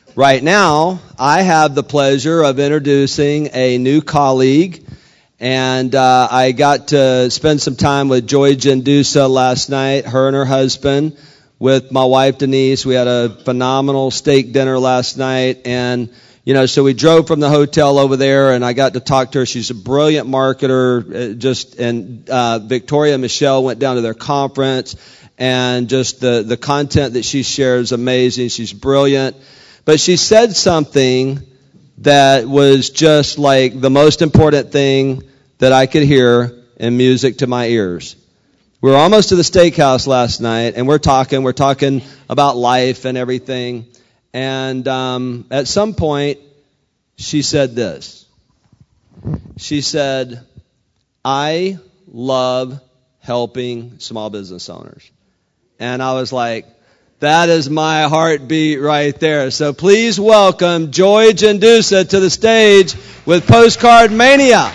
Right now, I have the pleasure of introducing a new colleague, and I got to spend some time with Joy Gendusa last night, her and her husband, with my wife Denise. We had a phenomenal steak dinner last night, and so we drove from the hotel over there, and I got to talk to her. She's a brilliant marketer, and Victoria and Michelle went down to their conference, and just the content that she shares is amazing. She's brilliant. But she said something that was just like the most important thing that I could hear in music to my ears. We were almost to the steakhouse last night, and we're talking about life and everything. And at some point, she said this. She said, "I love helping small business owners." And I was like, that is my heartbeat right there. So please welcome Joy Gendusa to the stage with Postcard Mania.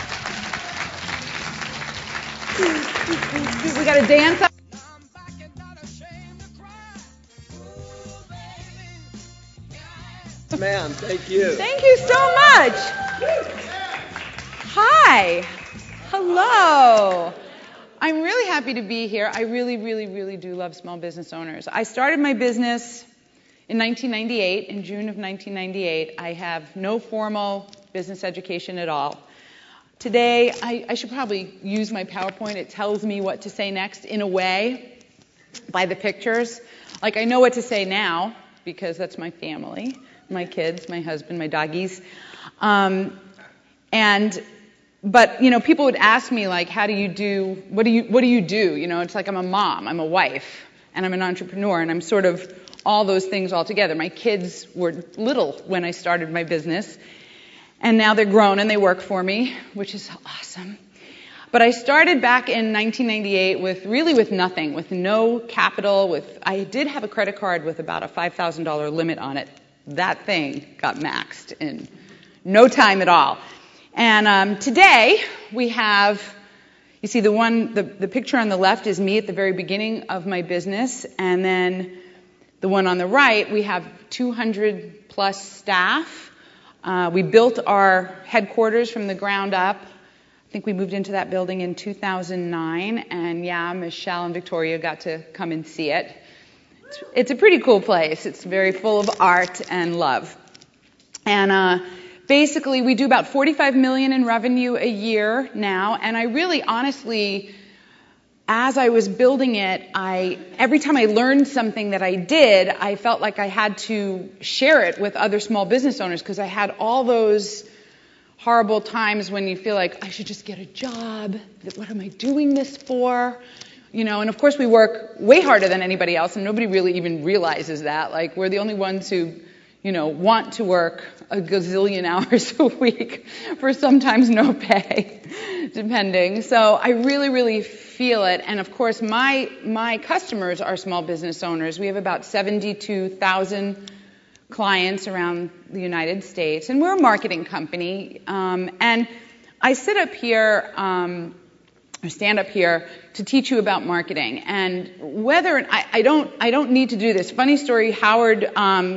We got to dance up. Ma'am, thank you. Thank you so much. Hi. Hello. I'm really happy to be here. I really, really, really do love small business owners. I started my business in 1998, in June of 1998. I have no formal business education at all. Today, I should probably use my PowerPoint. It tells me what to say next in a way by the pictures. Like I know what to say now because that's my family, my kids, my husband, my doggies. But people would ask me like, what do you do? It's like I'm a mom, I'm a wife, and I'm an entrepreneur, and I'm sort of all those things all together. My kids were little when I started my business, and now they're grown and they work for me, which is awesome. But I started back in 1998 with nothing, with no capital. I did have a credit card with about a $5,000 limit on it. That thing got maxed in no time at all. And today we have, you see the picture on the left is me at the very beginning of my business, and then the one on the right, we have 200 plus staff. We built our headquarters from the ground up. I think we moved into that building in 2009, and Michelle and Victoria got to come and see it. It's a pretty cool place. It's very full of art and love. And basically, we do about $45 million in revenue a year now, and I really, honestly, as I was building it, every time I learned something that I did, I felt like I had to share it with other small business owners because I had all those horrible times when you feel like, I should just get a job. What am I doing this for? And of course we work way harder than anybody else, and nobody really even realizes that. Like, we're the only ones who want to work a gazillion hours a week for sometimes no pay, depending. So I really, really feel it. And of course, my customers are small business owners. We have about 72,000 clients around the United States, and we're a marketing company. And I sit up here, or stand up here to teach you about marketing. And I don't need to do this. Funny story, Howard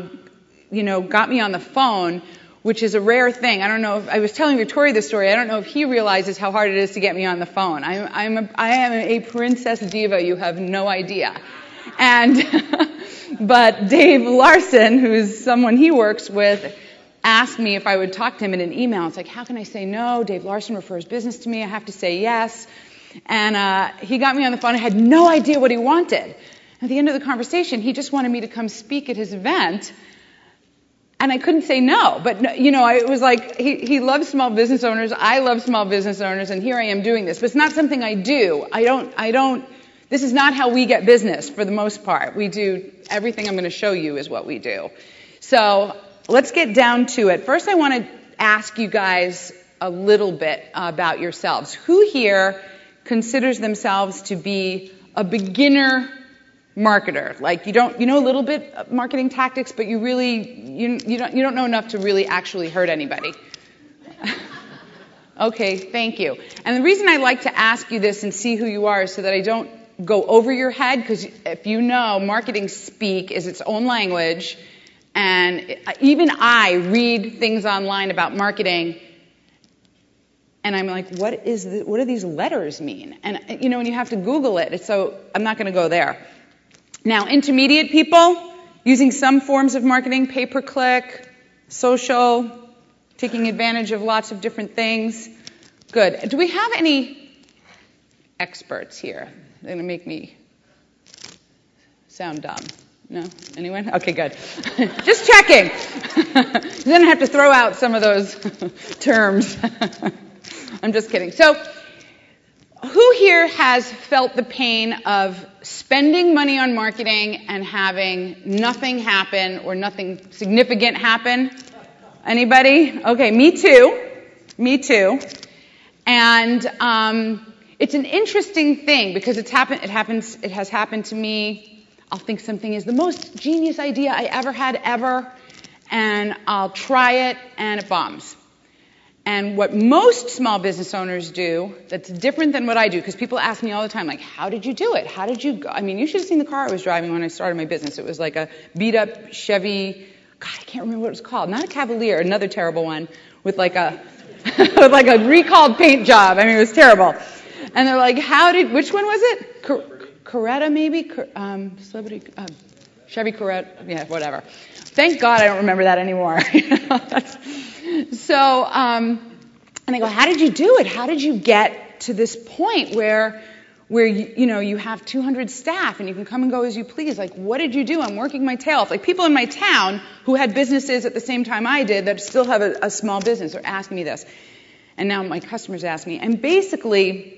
got me on the phone, which is a rare thing. I don't know if I was telling Victoria this story. I don't know if he realizes how hard it is to get me on the phone. I am a princess diva. You have no idea. And but Dave Larson, who's someone he works with, asked me if I would talk to him in an email. It's like, how can I say no? Dave Larson refers business to me. I have to say yes. And he got me on the phone. I had no idea what he wanted. At the end of the conversation, he just wanted me to come speak at his event. And I couldn't say no. But, it was like he loves small business owners. I love small business owners. And here I am doing this. But it's not something I do. This is not how we get business for the most part. We do everything I'm going to show you is what we do. So let's get down to it. First, I want to ask you guys a little bit about yourselves. Who here considers themselves to be a beginner marketer? Like you know a little bit of marketing tactics, but you don't know enough to really actually hurt anybody. Okay, thank you. And the reason I like to ask you this and see who you are is so that I don't go over your head, because if you know, marketing speak is its own language, And even I read things online about marketing, and I'm like, what do these letters mean? And, and you have to Google it. So I'm not going to go there. Now, intermediate people using some forms of marketing, pay-per-click, social, taking advantage of lots of different things. Good. Do we have any experts here? They're going to make me sound dumb. No? Anyone? Okay, good. Just checking. Then I have to throw out some of those terms. I'm just kidding. So, who here has felt the pain of spending money on marketing and having nothing happen or nothing significant happen? Anybody? Okay, me too. Me too. And it's an interesting thing because it has happened to me. I'll think something is the most genius idea I ever had ever, and I'll try it, and it bombs. And what most small business owners do that's different than what I do, because people ask me all the time, like, how did you do it? How did you go? I mean, you should have seen the car I was driving when I started my business. It was like a beat-up Chevy, God, I can't remember what it was called. Not a Cavalier, another terrible one, with like a recalled paint job. I mean, it was terrible. And they're like, which one was it? Coretta, maybe? Chevy Coretta, yeah, whatever. Thank God I don't remember that anymore. So, and I go, how did you do it? How did you get to this point where you have 200 staff and you can come and go as you please? Like, what did you do? I'm working my tail off. Like, people in my town who had businesses at the same time I did that still have a small business are asking me this. And now my customers ask me. And basically,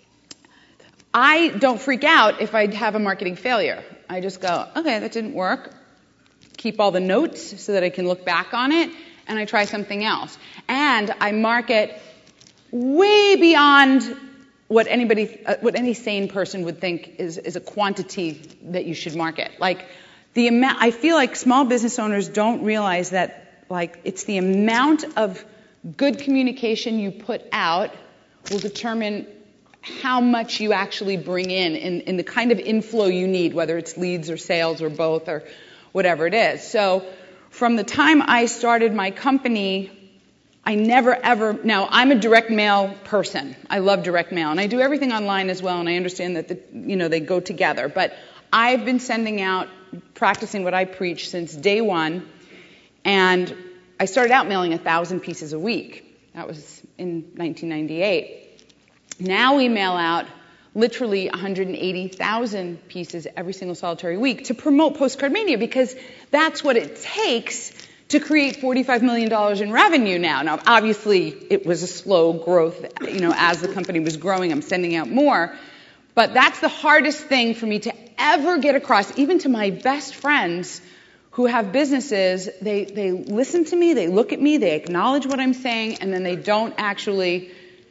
I don't freak out if I have a marketing failure. I just go, okay, that didn't work. Keep all the notes so that I can look back on it, and I try something else. And I market way beyond what any sane person would think is a quantity that you should market. Like, I feel like small business owners don't realize that, like, it's the amount of good communication you put out will determine how much you actually bring in the kind of inflow you need, whether it's leads or sales or both or whatever it is. So from the time I started my company, I never ever, now I'm a direct mail person. I love direct mail, and I do everything online as well, and I understand that they go together. But I've been sending out, practicing what I preach since day one, and I started out mailing 1,000 pieces a week. That was in 1998. Now we mail out literally 180,000 pieces every single solitary week to promote Postcard Mania, because that's what it takes to create $45 million in revenue now. Now, obviously, it was a slow growth. As the company was growing, I'm sending out more. But that's the hardest thing for me to ever get across, even to my best friends who have businesses. They listen to me, they look at me, they acknowledge what I'm saying, and then they don't actually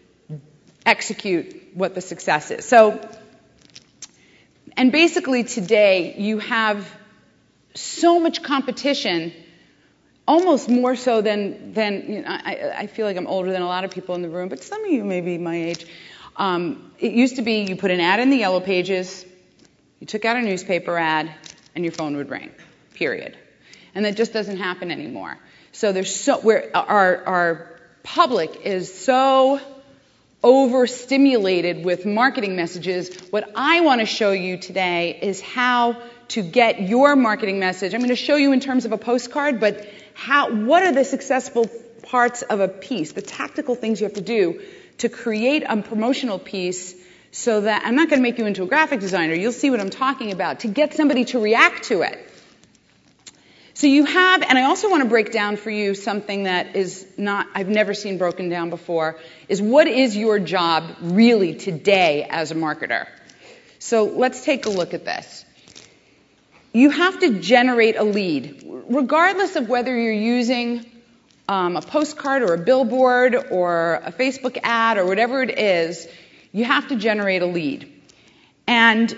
execute what the success is. So, and basically today you have so much competition, almost more so than I feel like I'm older than a lot of people in the room, but some of you may be my age. It used to be you put an ad in the Yellow Pages, you took out a newspaper ad, and your phone would ring, period. And that just doesn't happen anymore. So our public is so overstimulated with marketing messages. What I want to show you today is how to get your marketing message. I'm going to show you in terms of a postcard, but what are the successful parts of a piece, the tactical things you have to do to create a promotional piece, so that I'm not going to make you into a graphic designer. You'll see what I'm talking about, to get somebody to react to it. So you have, and I also want to break down for you something that I've never seen broken down before, is what is your job really today as a marketer? So let's take a look at this. You have to generate a lead, regardless of whether you're using a postcard or a billboard or a Facebook ad or whatever it is. You have to generate a lead, and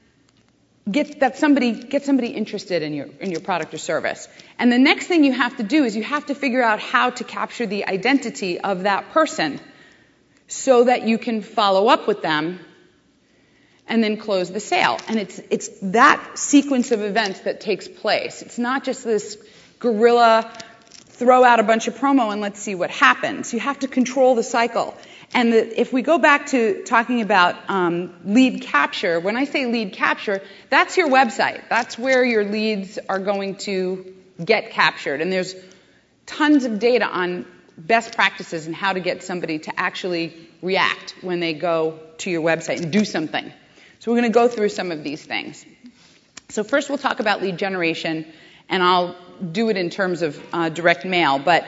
get somebody interested in your product or service. And the next thing you have to do is you have to figure out how to capture the identity of that person so that you can follow up with them and then close the sale. And it's that sequence of events that takes place. It's not just this guerrilla, throw out a bunch of promo and let's see what happens. You have to control the cycle. And if we go back to talking about lead capture, when I say lead capture, that's your website. That's where your leads are going to get captured. And there's tons of data on best practices and how to get somebody to actually react when they go to your website and do something. So we're going to go through some of these things. So first we'll talk about lead generation, and I'll do it in terms of direct mail. But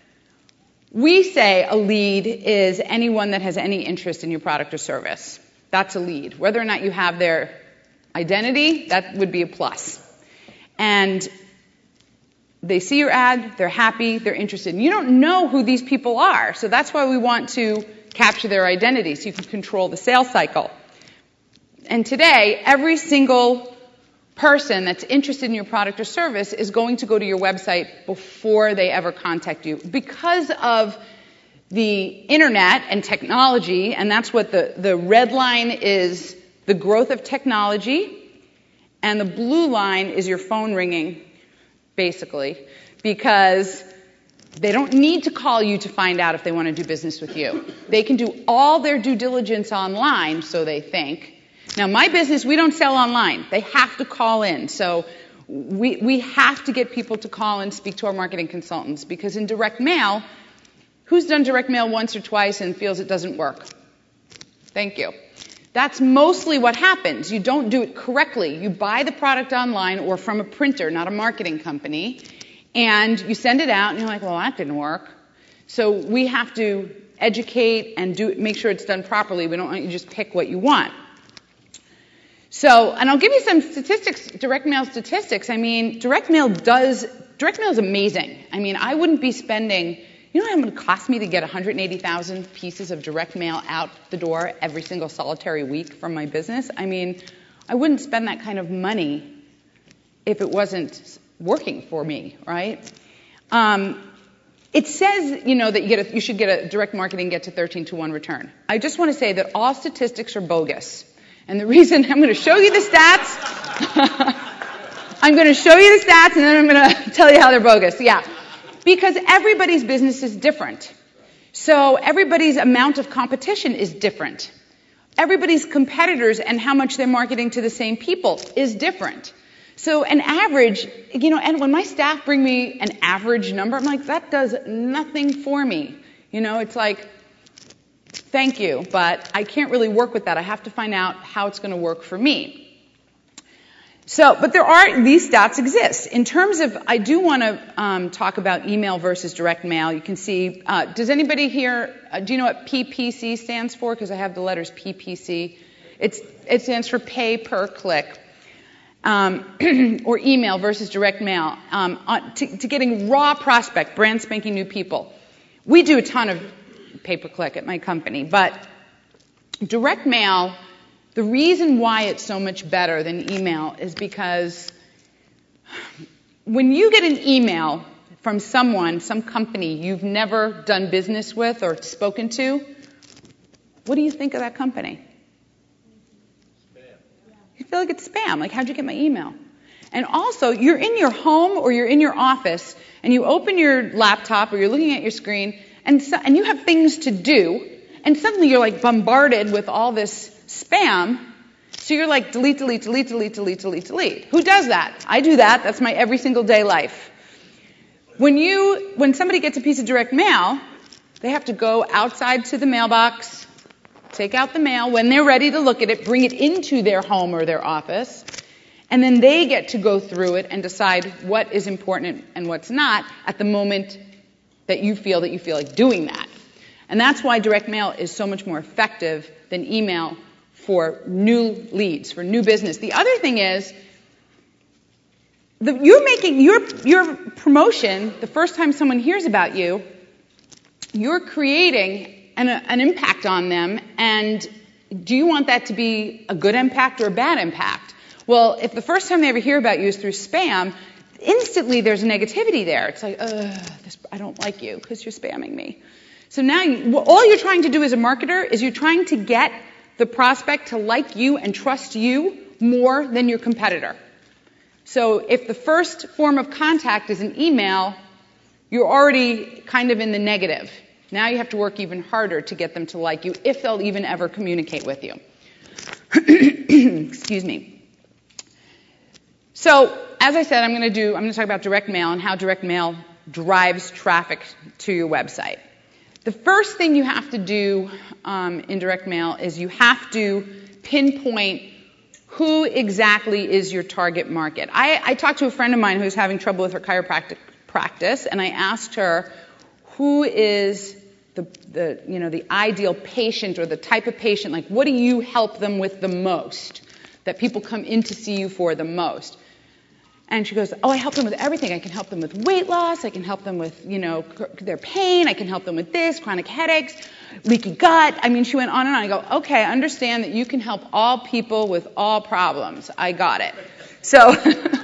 we say a lead is anyone that has any interest in your product or service. That's a lead. Whether or not you have their identity, that would be a plus. And they see your ad, they're happy, they're interested. And you don't know who these people are, so that's why we want to capture their identity so you can control the sales cycle. And today, every single person that's interested in your product or service is going to go to your website before they ever contact you. Because of the internet and technology, and that's what the red line is, the growth of technology, and the blue line is your phone ringing, basically, because they don't need to call you to find out if they want to do business with you. They can do all their due diligence online, so they think. Now, my business, we don't sell online. They have to call in. So we have to get people to call and speak to our marketing consultants, because in direct mail, who's done direct mail once or twice and feels it doesn't work? Thank you. That's mostly what happens. You don't do it correctly. You buy the product online or from a printer, not a marketing company, and you send it out, and you're like, well, that didn't work. So we have to educate and make sure it's done properly. We don't want you to just pick what you want. So, and I'll give you some statistics, direct mail statistics. I mean, direct mail is amazing. I mean, I wouldn't be spending, you know how much it would cost me to get 180,000 pieces of direct mail out the door every single solitary week from my business? I mean, I wouldn't spend that kind of money if it wasn't working for me, right? It says, that you should get a direct marketing get to 13-to-1 return. I just want to say that all statistics are bogus. And the reason, I'm going to show you the stats. I'm going to show you the stats, and then I'm going to tell you how they're bogus. Yeah. Because everybody's business is different. So everybody's amount of competition is different. Everybody's competitors and how much they're marketing to the same people is different. So an average, and when my staff bring me an average number, I'm like, that does nothing for me. It's like, thank you, but I can't really work with that. I have to find out how it's going to work for me. So, but these stats exist. In terms of, I do want to talk about email versus direct mail. You can see, does anybody here, do you know what PPC stands for? Because I have the letters PPC. It stands for pay per click. Or email versus direct mail. To getting raw prospect, brand spanking new people. We do a ton of pay-per-click at my company, but direct mail, the reason why it's so much better than email is because when you get an email from someone, some company you've never done business with or spoken to, what do you think of that company? Spam. You feel like it's spam. Like, how'd you get my email? And also, you're in your home or you're in your office, and you open your laptop or you're looking at your screen, and you have things to do, and suddenly you're like bombarded with all this spam, so you're like delete, delete, delete, delete, delete, delete, delete. Who does that? I do that. That's my every single day life. When somebody gets a piece of direct mail, they have to go outside to the mailbox, take out the mail. When they're ready to look at it, bring it into their home or their office, and then they get to go through it and decide what is important and what's not at the moment that you feel like doing that. And that's why direct mail is so much more effective than email for new leads, for new business. The other thing is, you're making your promotion, the first time someone hears about you, you're creating an impact on them, and do you want that to be a good impact or a bad impact? Well, if the first time they ever hear about you is through spam, instantly there's negativity there. It's like, I don't like you because you're spamming me. So now all you're trying to do as a marketer is you're trying to get the prospect to like you and trust you more than your competitor. So if the first form of contact is an email, you're already kind of in the negative. Now you have to work even harder to get them to like you, if they'll even ever communicate with you. Excuse me. So, as I said, I'm going to talk about direct mail and how direct mail drives traffic to your website. The first thing you have to do in direct mail is you have to pinpoint who exactly is your target market. I talked to a friend of mine who's having trouble with her chiropractic practice, and I asked her who is the ideal patient or the type of patient, like what do you help them with the most, that people come in to see you for the most? And she goes, I help them with everything. I can help them with weight loss. I can help them with, their pain. I can help them with this, chronic headaches, leaky gut. I mean, she went on and on. I go, okay, I understand that you can help all people with all problems. I got it. So,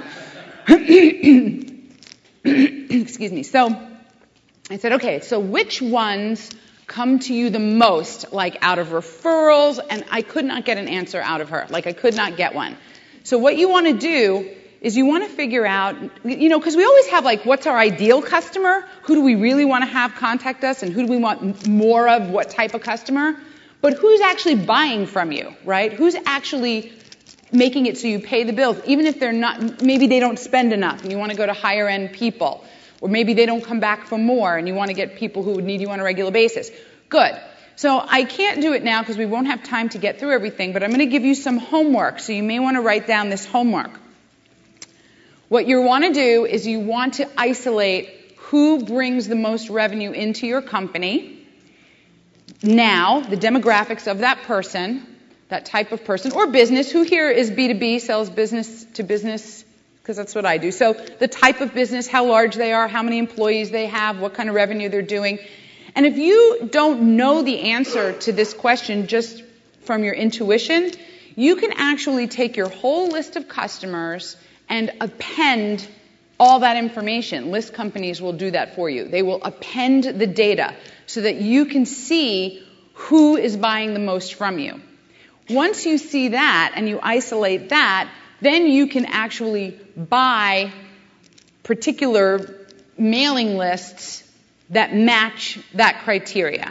excuse me. So I said, okay, so which ones come to you the most, like out of referrals? And I could not get an answer out of her. Like I could not get one. So what you want to do is you want to figure out, because we always have like, what's our ideal customer? Who do we really want to have contact us? And who do we want more of, what type of customer? But who's actually buying from you, right? Who's actually making it so you pay the bills, even if they're not, maybe they don't spend enough and you want to go to higher end people. Or maybe they don't come back for more and you want to get people who would need you on a regular basis. Good. So I can't do it now because we won't have time to get through everything, but I'm going to give you some homework. So you may want to write down this homework. What you want to do is you want to isolate who brings the most revenue into your company. Now, the demographics of that person, that type of person, or business. Who here is B2B, sells business to business? Because that's what I do. So the type of business, how large they are, how many employees they have, what kind of revenue they're doing. And if you don't know the answer to this question just from your intuition, you can actually take your whole list of customers and append all that information. List companies will do that for you. They will append the data so that you can see who is buying the most from you. Once you see that and you isolate that, then you can actually buy particular mailing lists that match that criteria.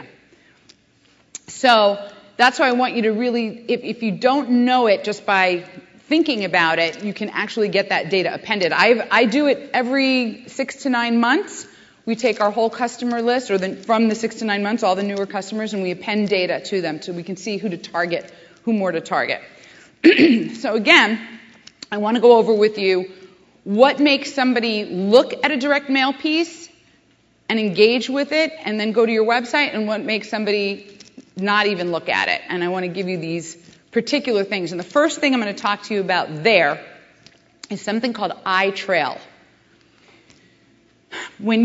So that's why I want you to really, if you don't know it just by thinking about it, you can actually get that data appended. I do it every 6 to 9 months. We take our whole customer list, or from the 6 to 9 months, all the newer customers, and we append data to them so we can see who to target, who more to target. So again, I want to go over with you what makes somebody look at a direct mail piece and engage with it and then go to your website, and what makes somebody not even look at it. And I want to give you these particular things. And the first thing I'm going to talk to you about there is something called iTrail. When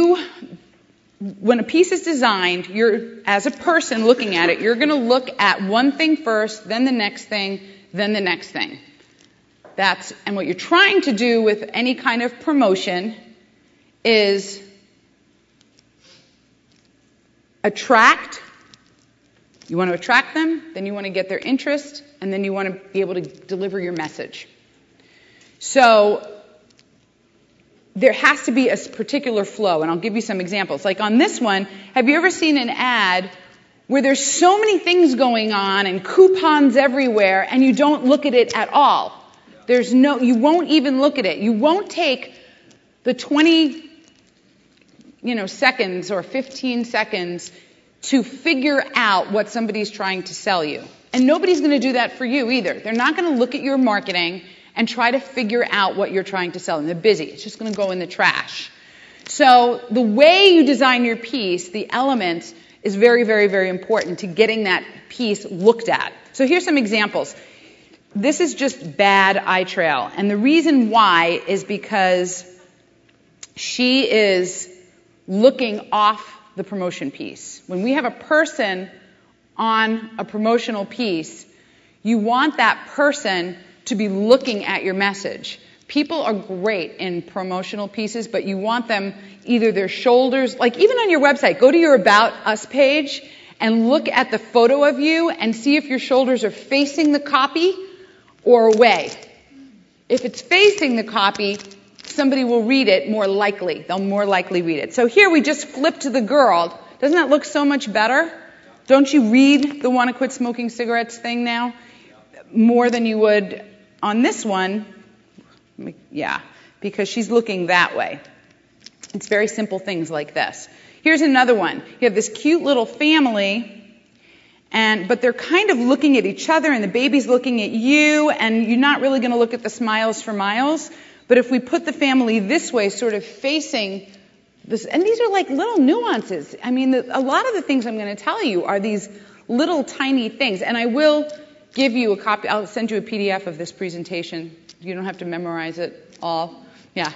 a piece is designed, as a person looking at it, you're going to look at one thing first, then the next thing, then the next thing. And what you're trying to do with any kind of promotion is you want to attract them, then you want to get their interest, and then you want to be able to deliver your message. So there has to be a particular flow, and I'll give you some examples. Like on this one, have you ever seen an ad where there's so many things going on and coupons everywhere, and you don't look at it at all? You won't even look at it. You won't take the 20 seconds or 15 seconds to figure out what somebody's trying to sell you. And nobody's going to do that for you either. They're not going to look at your marketing and try to figure out what you're trying to sell. And they're busy. It's just going to go in the trash. So the way you design your piece, the elements, is very, very, very important to getting that piece looked at. So here's some examples. This is just bad iTrail. And the reason why is because she is looking off the promotion piece. When we have a person on a promotional piece, you want that person to be looking at your message. People are great in promotional pieces, but you want them either their shoulders, like even on your website, go to your About Us page and look at the photo of you and see if your shoulders are facing the copy or away. If it's facing the copy, somebody will read it more likely. They'll more likely read it. So here we just flipped to the girl. Doesn't that look so much better? Don't you read the "Want to Quit Smoking Cigarettes" thing now more than you would on this one? Yeah, because she's looking that way. It's very simple things like this. Here's another one. You have this cute little family, but they're kind of looking at each other, and the baby's looking at you, and you're not really going to look at the smiles for miles. But if we put the family this way, sort of facing this, and these are like little nuances. I mean, a lot of the things I'm going to tell you are these little tiny things. And I will give you a copy. I'll send you a PDF of this presentation. You don't have to memorize it all. Yeah.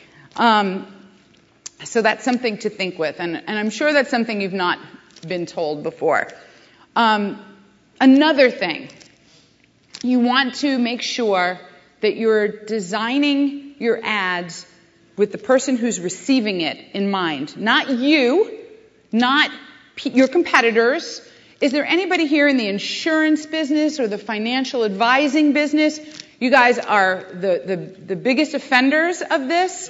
So that's something to think with. And I'm sure that's something you've not been told before. Another thing, you want to make sure that you're designing your ads with the person who's receiving it in mind. Not you, not your competitors. Is there anybody here in the insurance business or the financial advising business? You guys are the biggest offenders of this.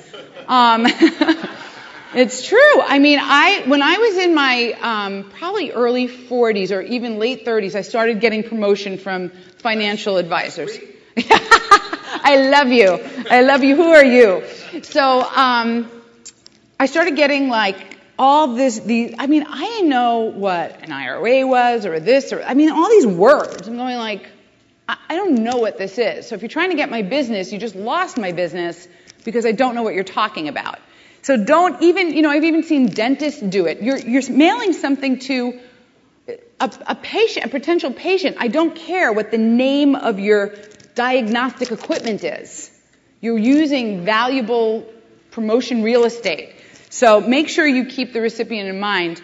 It's true. I mean, when I was in my probably early 40s or even late 30s, I started getting promotion from financial advisors. I love you. I love you. Who are you? So I started getting like all this. I mean, I didn't know what an IRA was or this or I mean, all these words. I'm going like, I don't know what this is. So if you're trying to get my business, you just lost my business because I don't know what you're talking about. So don't even, I've even seen dentists do it. You're mailing something to a patient, a potential patient. I don't care what the name of your diagnostic equipment is. You're using valuable promotion real estate. So make sure you keep the recipient in mind.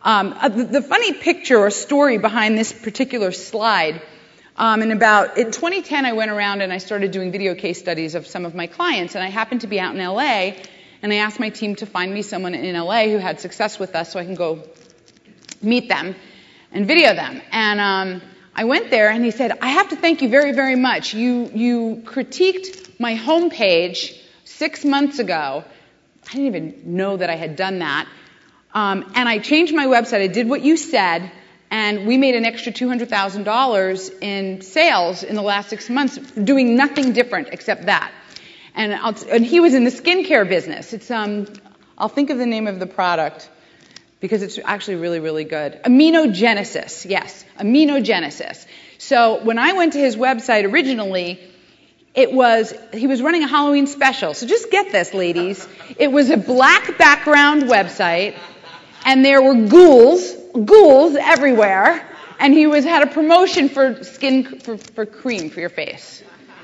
The funny picture or story behind this particular slide, in 2010 I went around and I started doing video case studies of some of my clients, and I happened to be out in LA, and I asked my team to find me someone in LA who had success with us so I can go meet them and video them. And I went there and he said, I have to thank you very, very much. You critiqued my homepage 6 months ago. I didn't even know that I had done that. And I changed my website. I did what you said, and we made an extra $200,000 in sales in the last 6 months doing nothing different except that. And he was in the skincare business. It's I'll think of the name of the product because it's actually really, really good. Aminogenesis, yes, Aminogenesis. So when I went to his website originally, he was running a Halloween special. So just get this, ladies. It was a black background website, and there were ghouls everywhere, and he had a promotion for for cream for your face.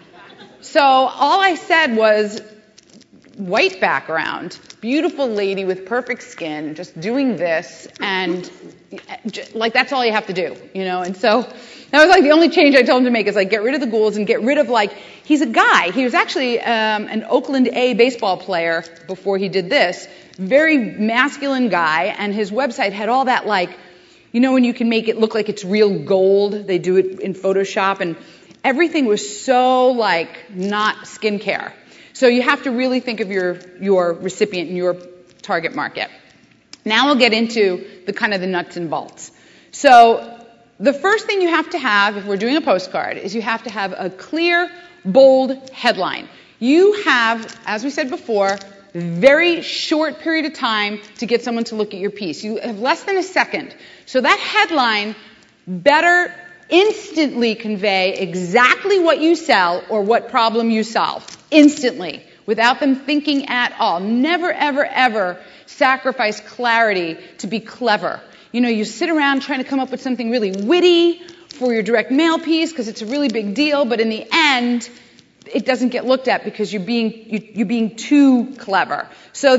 So all I said was white background, beautiful lady with perfect skin, just doing this, and like that's all you have to do, And so that was like the only change I told him to make is like get rid of the ghouls and get rid of he's a guy. He was actually an Oakland A baseball player before he did this. Very masculine guy, and his website had all that when you can make it look like it's real gold. They do it in Photoshop, and everything was so not skincare. So you have to really think of your recipient and your target market. Now we'll get into the nuts and bolts. So the first thing you have to have if we're doing a postcard is you have to have a clear, bold headline. You have, as we said before, a very short period of time to get someone to look at your piece. You have less than a second. So that headline better instantly convey exactly what you sell or what problem you solve. Instantly, without them thinking at all. Never, ever, ever sacrifice clarity to be clever. You sit around trying to come up with something really witty for your direct mail piece because it's a really big deal, but in the end, it doesn't get looked at because you're being too clever. So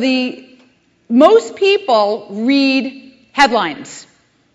most people read headlines.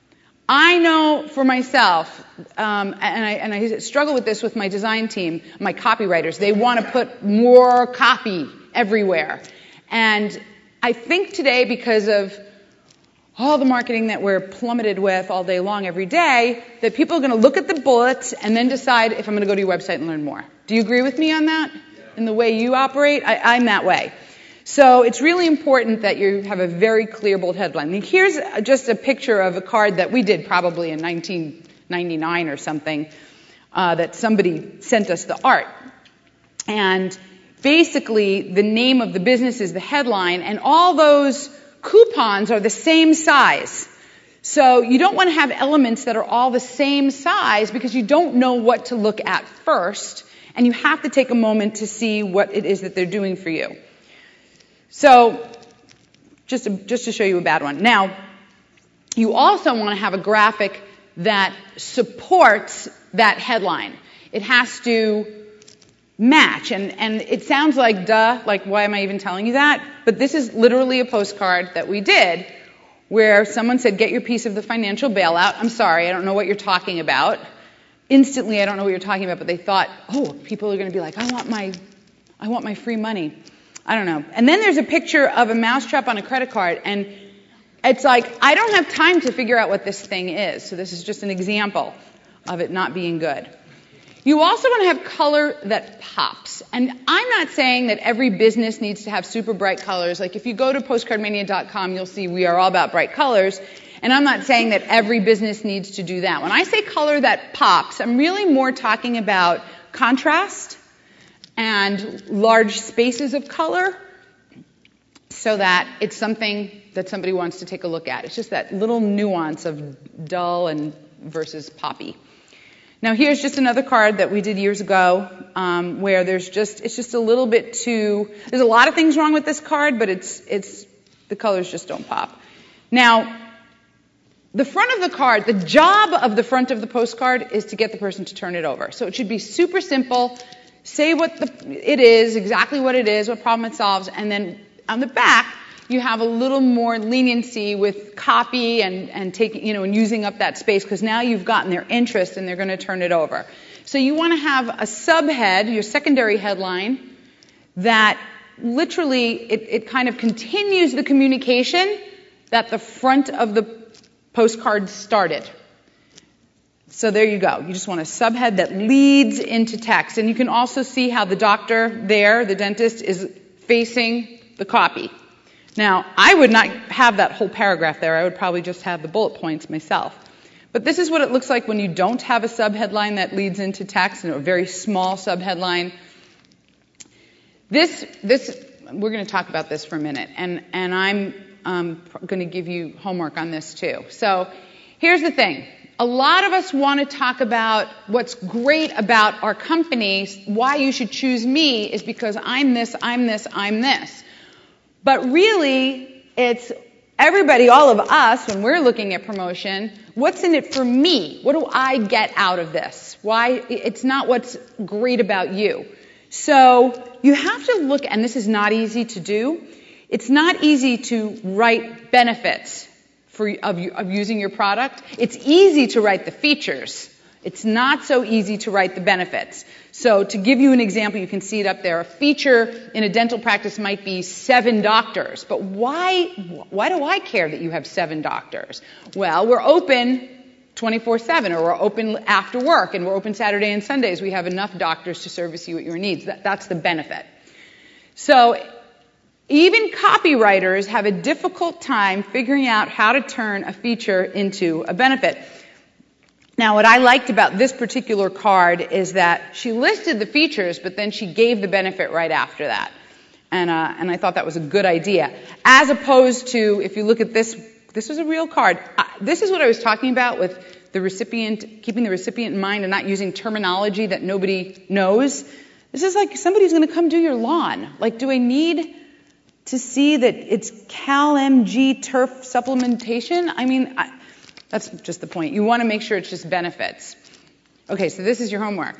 I know for myself, and I struggle with this with my design team, my copywriters. They want to put more copy everywhere. And I think today, because of all the marketing that we're plummeted with all day long every day, that people are going to look at the bullets and then decide if I'm going to go to your website and learn more. Do you agree with me on that? Yes. in the way you operate. I'm that way. So it's really important that you have a very clear, bold headline. And here's just a picture of a card that we did probably in 1999 or something, that somebody sent us the art. And basically, the name of the business is the headline, and all those coupons are the same size. So you don't want to have elements that are all the same size because you don't know what to look at first, and you have to take a moment to see what it is that they're doing for you. So just to show you a bad one. Now, you also want to have a graphic that supports that headline. It has to match, and it sounds like duh, like why am I even telling you that? But this is literally a postcard that we did where someone said, get your piece of the financial bailout. I'm sorry, I don't know what you're talking about. Instantly, I don't know what you're talking about, but they thought, oh, people are going to be like, I want my free money. I don't know. And then there's a picture of a mousetrap on a credit card, and it's like, I don't have time to figure out what this thing is. So this is just an example of it not being good. You also want to have color that pops. And I'm not saying that every business needs to have super bright colors. Like if you go to postcardmania.com, you'll see we are all about bright colors. And I'm not saying that every business needs to do that. When I say color that pops, I'm really more talking about contrast and large spaces of color so that it's something that somebody wants to take a look at. It's just that little nuance of dull and versus poppy. Now here's just another card that we did years ago where it's just a little bit too, there's a lot of things wrong with this card, but the colors just don't pop. Now, the front of the card, the job of the front of the postcard is to get the person to turn it over. So it should be super simple, say what it is, exactly what it is, what problem it solves, and then on the back, you have a little more leniency with copy and taking, and using up that space because now you've gotten their interest and they're going to turn it over. So you want to have a subhead, your secondary headline, that literally it kind of continues the communication that the front of the postcard started. So there you go. You just want a subhead that leads into text. And you can also see how the doctor there, the dentist, is facing the copy. Now, I would not have that whole paragraph there. I would probably just have the bullet points myself. But this is what it looks like when you don't have a subheadline that leads into text, a very small subheadline. This we're going to talk about this for a minute, and I'm going to give you homework on this too. So here's the thing. A lot of us want to talk about what's great about our companies. Why you should choose me is because I'm this, I'm this, I'm this. But really, it's everybody, all of us, when we're looking at promotion, what's in it for me? What do I get out of this? Why? It's not what's great about you. So you have to look, and this is not easy to do. It's not easy to write benefits of using your product. It's easy to write the features. It's not so easy to write the benefits. So to give you an example, you can see it up there. A feature in a dental practice might be 7 doctors. But why do I care that you have 7 doctors? Well, we're open 24/7, or we're open after work, and we're open Saturday and Sundays. We have enough doctors to service you at your needs. That's the benefit. So even copywriters have a difficult time figuring out how to turn a feature into a benefit. Now, what I liked about this particular card is that she listed the features, but then she gave the benefit right after that. And I thought that was a good idea. As opposed to, if you look at this was a real card. This is what I was talking about with the recipient, keeping the recipient in mind and not using terminology that nobody knows. This is like somebody's going to come do your lawn. Like, do I need to see that it's CalMG turf supplementation? I mean, that's just the point. You want to make sure it's just benefits. Okay, so this is your homework.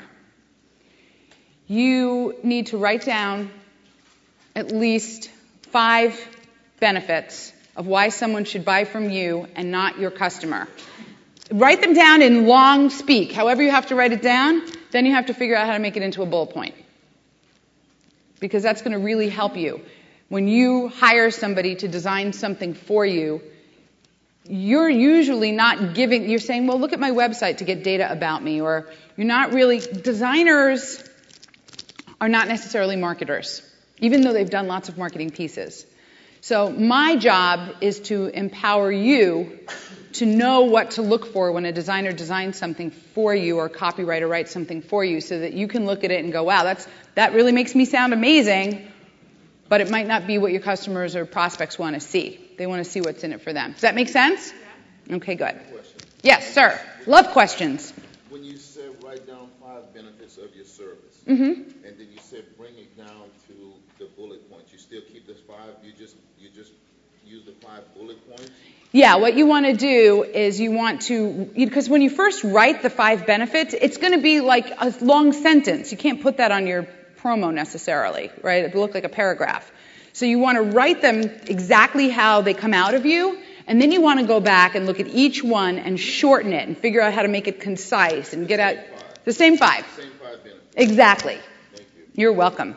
You need to write down at least 5 benefits of why someone should buy from you and not your customer. Write them down in long speak. However you have to write it down, then you have to figure out how to make it into a bullet point. Because that's going to really help you. When you hire somebody to design something for you, you're usually not giving, you're saying, well, look at my website to get data about me, or you're not really, designers are not necessarily marketers, even though they've done lots of marketing pieces. So my job is to empower you to know what to look for when a designer designs something for you or a copywriter writes something for you, so that you can look at it and go, wow, that really makes me sound amazing, but it might not be what your customers or prospects want to see. They want to see what's in it for them. Does that make sense? Yeah. Okay, good. Yes, sir. Love questions. When you said write down 5 benefits of your service, Mm-hmm. and then you said bring it down to the bullet points, you still keep this 5? You just use the 5 bullet points? Yeah, what you want to do is you want to, because when you first write the 5 benefits, it's going to be like a long sentence. You can't put that on your promo necessarily, right? It'll look like a paragraph. So you want to write them exactly how they come out of you, and then you want to go back and look at each one and shorten it and figure out how to make it concise and get out the same 5. Same 5 benefits. Exactly. Thank you. You're welcome.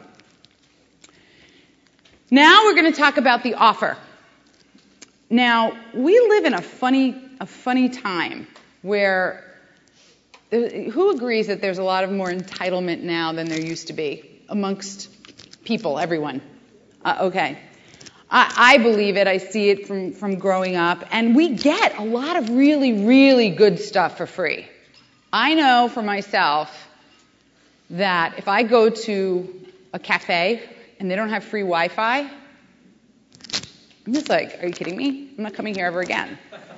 Now we're going to talk about the offer. Now, we live in a funny time where, who agrees that there's a lot of more entitlement now than there used to be amongst people, everyone? Okay. I believe it. I see it from growing up. And we get a lot of really, really good stuff for free. I know for myself that if I go to a cafe and they don't have free Wi-Fi, I'm just like, are you kidding me? I'm not coming here ever again.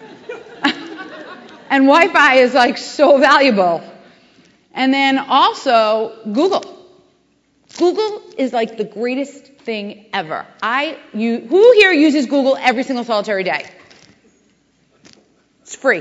And Wi-Fi is like so valuable. And then also Google. Google is like the greatest thing ever. Who here uses Google every single solitary day? It's free.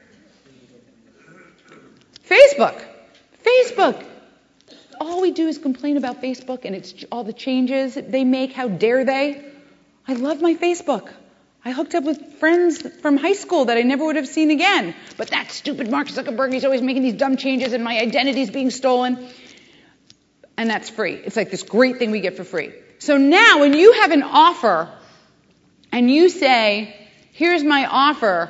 Facebook. All we do is complain about Facebook and it's all the changes they make. How dare they? I love my Facebook. I hooked up with friends from high school that I never would have seen again. But that stupid Mark Zuckerberg, he's always making these dumb changes and my identity's being stolen. And that's free. It's like this great thing we get for free. So now when you have an offer and you say, here's my offer,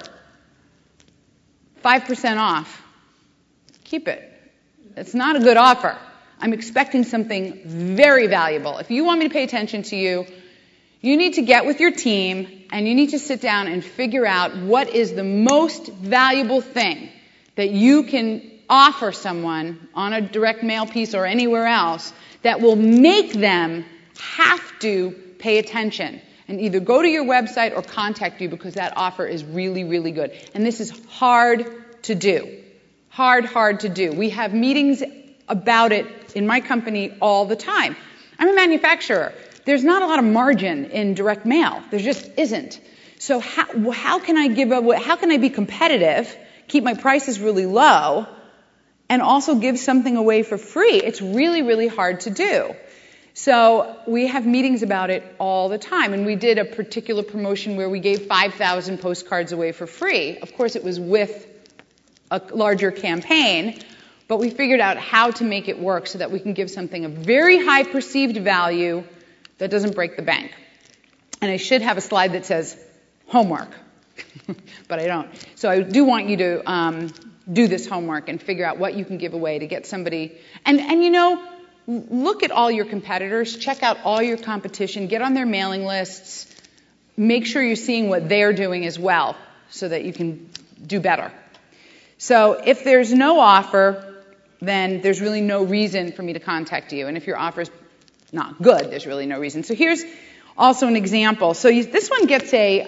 5% off, keep it. It's not a good offer. I'm expecting something very valuable. If you want me to pay attention to you, you need to get with your team and you need to sit down and figure out what is the most valuable thing that you can offer someone on a direct mail piece or anywhere else that will make them have to pay attention and either go to your website or contact you because that offer is really, really good. And this is hard to do. Hard to do. We have meetings about it in my company all the time. I'm a manufacturer. There's not a lot of margin in direct mail. There just isn't. So how can I be competitive, keep my prices really low, and also give something away for free? It's really, really hard to do. So we have meetings about it all the time. And we did a particular promotion where we gave 5,000 postcards away for free. Of course, it was with a larger campaign, but we figured out how to make it work so that we can give something of very high perceived value that doesn't break the bank. And I should have a slide that says homework, but I don't. So I do want you to do this homework and figure out what you can give away to get somebody. And you know, look at all your competitors, check out all your competition, get on their mailing lists, make sure you're seeing what they're doing as well so that you can do better. So if there's no offer, then there's really no reason for me to contact you. And if your offer is not good, there's really no reason. So here's also an example. So this one gets a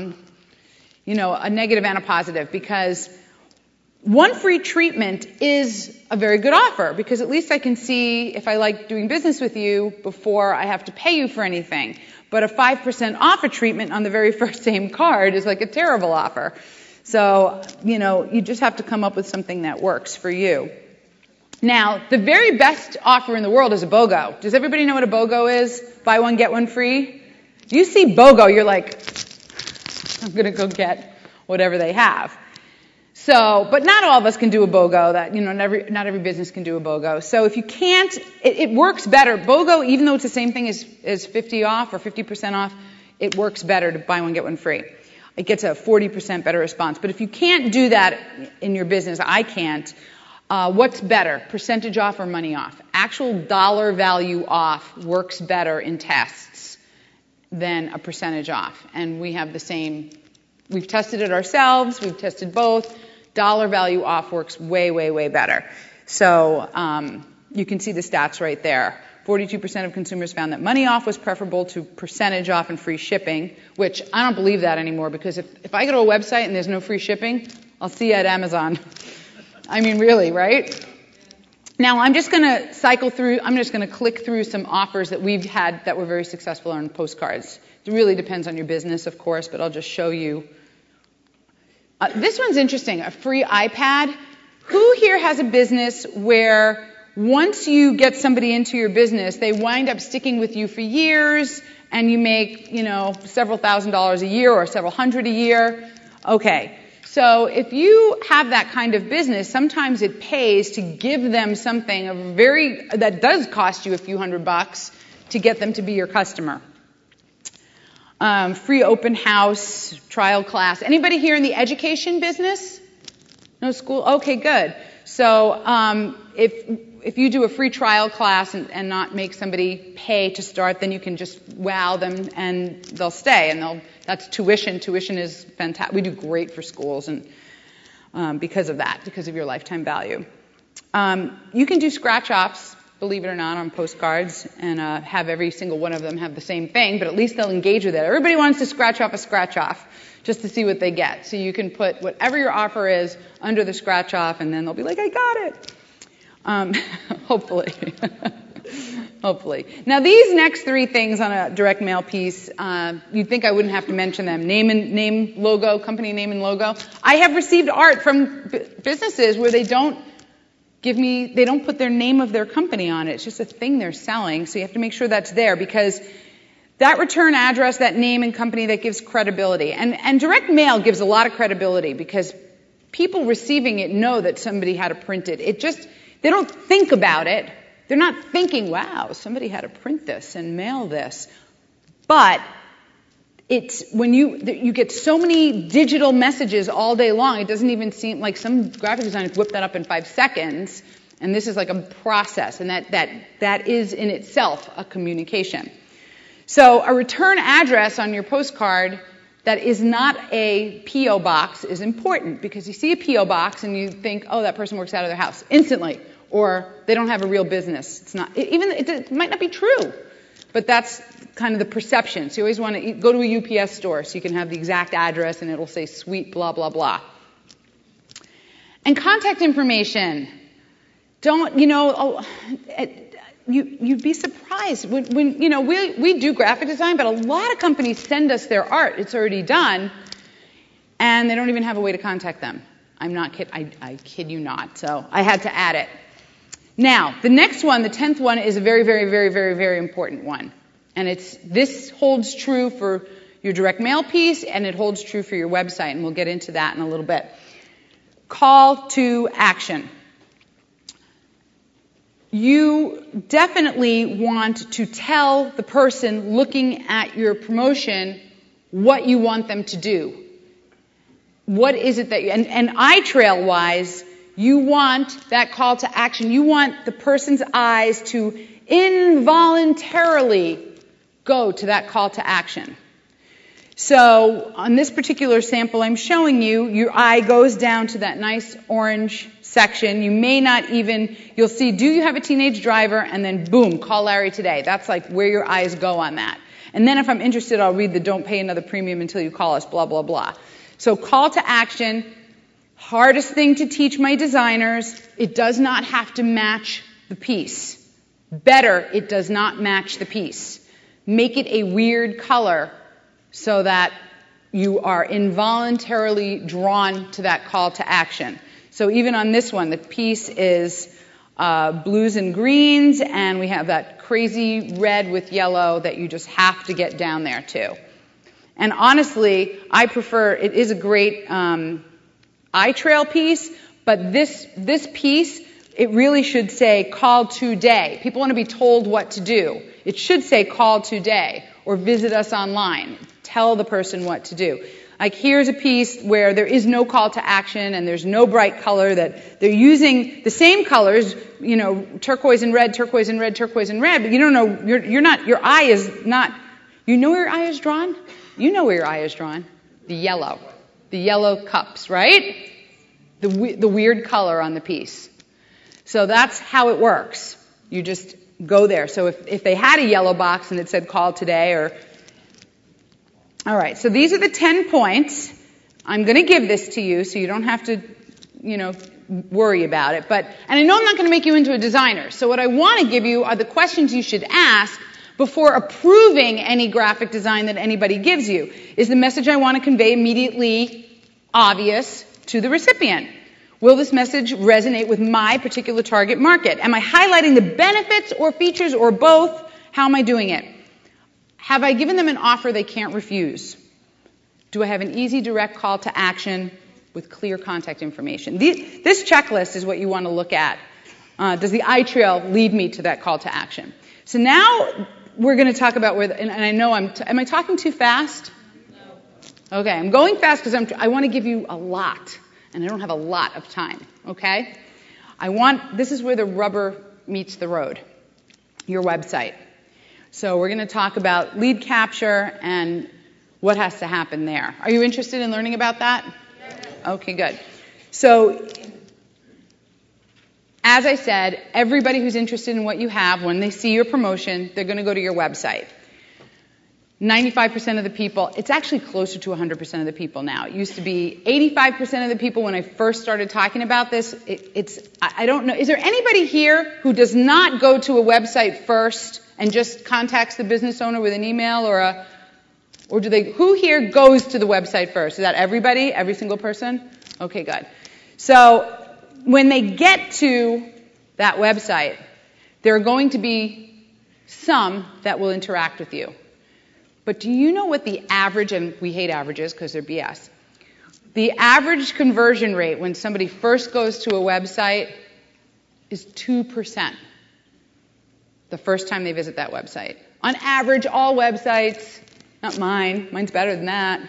negative and a positive because one free treatment is a very good offer because at least I can see if I like doing business with you before I have to pay you for anything. But a 5% off a treatment on the very first same card is like a terrible offer. So, you just have to come up with something that works for you. Now, the very best offer in the world is a BOGO. Does everybody know what a BOGO is? Buy one, get one free? You see BOGO, you're like, I'm going to go get whatever they have. So, but not all of us can do a BOGO. That, not every business can do a BOGO. So if you can't, it works better. BOGO, even though it's the same thing as 50 off or 50% off, it works better to buy one, get one free. It gets a 40% better response. But if you can't do that in your business, I can't, What's better, percentage off or money off? Actual dollar value off works better in tests than a percentage off. And we have the same, we've tested it ourselves, we've tested both. Dollar value off works way, way, way better. So you can see the stats right there. 42% of consumers found that money off was preferable to percentage off and free shipping, which I don't believe that anymore, because if I go to a website and there's no free shipping, I'll see you at Amazon. I mean, really, right? Now, I'm just going to cycle through, I'm just going to click through some offers that we've had that were very successful on postcards. It really depends on your business, of course, but I'll just show you. This one's interesting, a free iPad. Who here has a business where once you get somebody into your business, they wind up sticking with you for years, and you make, several $1,000s a year or several hundred a year? Okay. So if you have that kind of business, sometimes it pays to give them something that does cost you a few $100 to get them to be your customer. Free open house, trial class. Anybody here in the education business? No school? Okay, good. So if you do a free trial class and not make somebody pay to start, then you can just wow them and they'll stay. And that's tuition. Tuition is fantastic. We do great for schools and because of that, because of your lifetime value. You can do scratch-offs, believe it or not, on postcards and have every single one of them have the same thing, but at least they'll engage with it. Everybody wants to scratch off a scratch-off just to see what they get. So you can put whatever your offer is under the scratch-off, and then they'll be like, I got it. Hopefully. Hopefully. Now, these next three things on a direct mail piece, you'd think I wouldn't have to mention them. Name, logo, company name and logo. I have received art from businesses where they don't put their name of their company on it. It's just a thing they're selling, so you have to make sure that's there, because that return address, that name and company, that gives credibility. And direct mail gives a lot of credibility because people receiving it know that somebody had to print it. They don't think about it. They're not thinking, wow, somebody had to print this and mail this. But it's when you get so many digital messages all day long, it doesn't even seem like some graphic designers whip that up in 5 seconds, and this is like a process, and that is in itself a communication. So a return address on your postcard that is not a P.O. box is important, because you see a P.O. box and you think, oh, that person works out of their house instantly, or they don't have a real business. It might not be true, but that's kind of the perception. So you always want to go to a UPS store so you can have the exact address and it'll say sweet blah, blah, blah. And contact information. You'd be surprised when we do graphic design, but a lot of companies send us their art. It's already done, and they don't even have a way to contact them. I'm not kidding. I kid you not. So I had to add it. Now, the next one, the 10th one, is a very, very, very, very, very important one. And this holds true for your direct mail piece, and it holds true for your website, and we'll get into that in a little bit. Call to action. You definitely want to tell the person looking at your promotion what you want them to do. What is it that and iTrail-wise, you want that call to action. You want the person's eyes to involuntarily go to that call to action. So on this particular sample I'm showing you, your eye goes down to that nice orange section. You may not even, you'll see, do you have a teenage driver? And then boom, call Larry today. That's like where your eyes go on that. And then if I'm interested, I'll read the don't pay another premium until you call us, blah, blah, blah. So call to action, hardest thing to teach my designers, it does not have to match the piece. Better, it does not match the piece. Make it a weird color so that you are involuntarily drawn to that call to action. So even on this one, the piece is blues and greens, and we have that crazy red with yellow that you just have to get down there too. And honestly, I prefer, it is a great iTrail piece, but this piece, it really should say call today. People want to be told what to do. It should say call today or visit us online. tell the person what to do. Like here's a piece where there is no call to action and there's no bright color, that they're using the same colors, turquoise and red, turquoise and red, turquoise and red, but you don't know, your eye is not, you know where your eye is drawn? You know where your eye is drawn. The yellow cups, right? The weird color on the piece. So that's how it works. You just go there. So if they had a yellow box and it said call today all right, so these are the 10 points. I'm going to give this to you so you don't have to, worry about it. And I know I'm not going to make you into a designer. So what I want to give you are the questions you should ask before approving any graphic design that anybody gives you. Is the message I want to convey immediately obvious to the recipient? Will this message resonate with my particular target market? Am I highlighting the benefits or features or both? How am I doing it? Have I given them an offer they can't refuse? Do I have an easy, direct call to action with clear contact information? This checklist is what you want to look at. Does the eye trail lead me to that call to action? So now we're going to talk about and I know am I talking too fast? No. Okay, I'm going fast because I want to give you a lot, and I don't have a lot of time, okay? This is where the rubber meets the road, your website. So we're going to talk about lead capture and what has to happen there. Are you interested in learning about that? Yes. Okay, good. So, as I said, everybody who's interested in what you have, when they see your promotion, they're going to go to your website. 95% of the people, it's actually closer to 100% of the people now. It used to be 85% of the people when I first started talking about this. I don't know. Is there anybody here who does not go to a website first and just contacts the business owner with an email or do they, who here goes to the website first? Is that everybody? Every single person? Okay, good. So when they get to that website, there are going to be some that will interact with you. But do you know what the average, and we hate averages because they're BS, the average conversion rate when somebody first goes to a website is 2%. The first time they visit that website. On average, all websites, not mine, mine's better than that.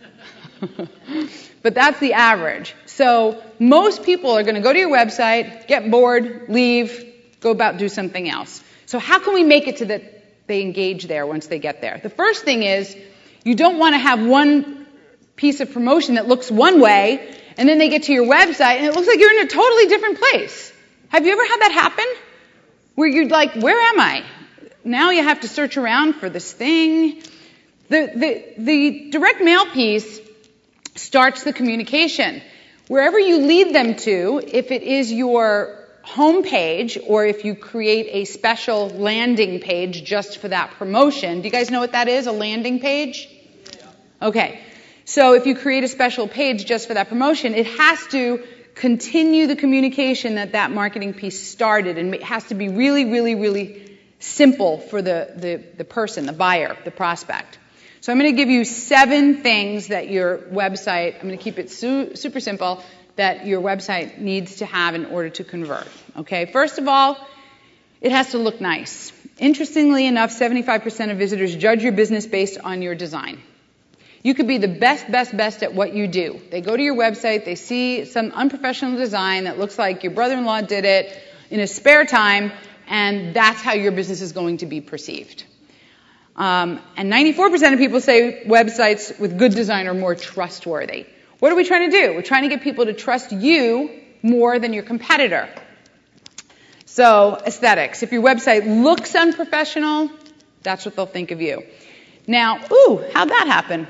But that's the average. So most people are going to go to your website, get bored, leave, go about do something else. So how can we make it so that they engage there once they get there? The first thing is you don't want to have one piece of promotion that looks one way and then they get to your website and it looks like you're in a totally different place. Have you ever had that happen? Where you're like, where am I? Now you have to search around for this thing. The direct mail piece starts the communication. Wherever you lead them to, if it is your home page or if you create a special landing page just for that promotion. Do you guys know what that is, a landing page? Yeah. Okay. So if you create a special page just for that promotion, it has to continue the communication that marketing piece started, and it has to be really, really, really simple for the person, the buyer, the prospect. So I'm going to give you 7 things that your website, I'm going to keep it super simple, that your website needs to have in order to convert. Okay, first of all, it has to look nice. Interestingly enough, 75% of visitors judge your business based on your design. You could be the best at what you do. They go to your website, they see some unprofessional design that looks like your brother-in-law did it in his spare time, and that's how your business is going to be perceived. And 94% of people say websites with good design are more trustworthy. What are we trying to do? We're trying to get people to trust you more than your competitor. So, aesthetics. If your website looks unprofessional, that's what they'll think of you. Now, how'd that happen?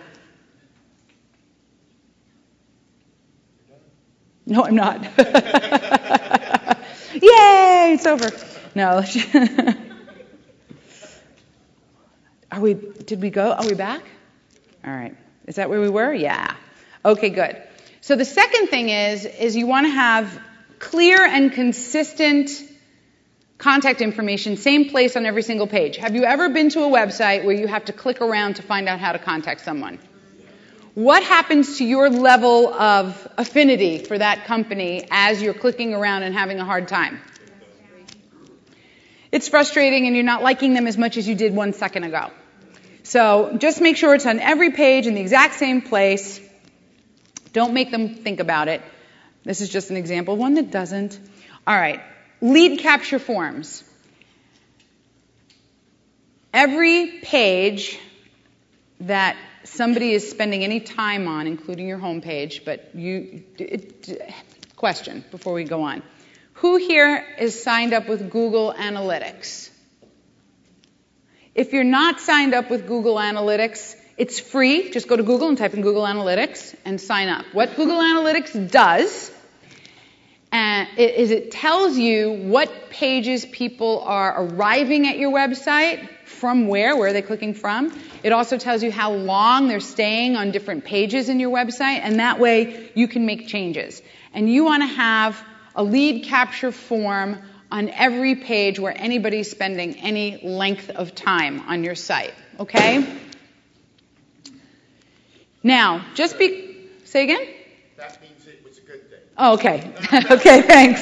No, I'm not. Yay, it's over. No. Are we back? All right. Is that where we were? Yeah. Okay, good. So the second thing is you want to have clear and consistent contact information, same place on every single page. Have you ever been to a website where you have to click around to find out how to contact someone? What happens to your level of affinity for that company as you're clicking around and having a hard time? It's frustrating and you're not liking them as much as you did 1 second ago. So just make sure it's on every page in the exact same place. Don't make them think about it. This is just an example, one that doesn't. All right, lead capture forms. Every page that somebody is spending any time on, including your home page, but question before we go on. Who here is signed up with Google Analytics? If you're not signed up with Google Analytics, it's free. Just go to Google and type in Google Analytics and sign up. What Google Analytics does is it tells you what pages people are arriving at your website, from where are they clicking from. It also tells you how long they're staying on different pages in your website, and that way you can make changes. And you want to have a lead capture form on every page where anybody's spending any length of time on your site, okay? Now, say again? That means it was a good thing. Oh, okay. Okay, thanks.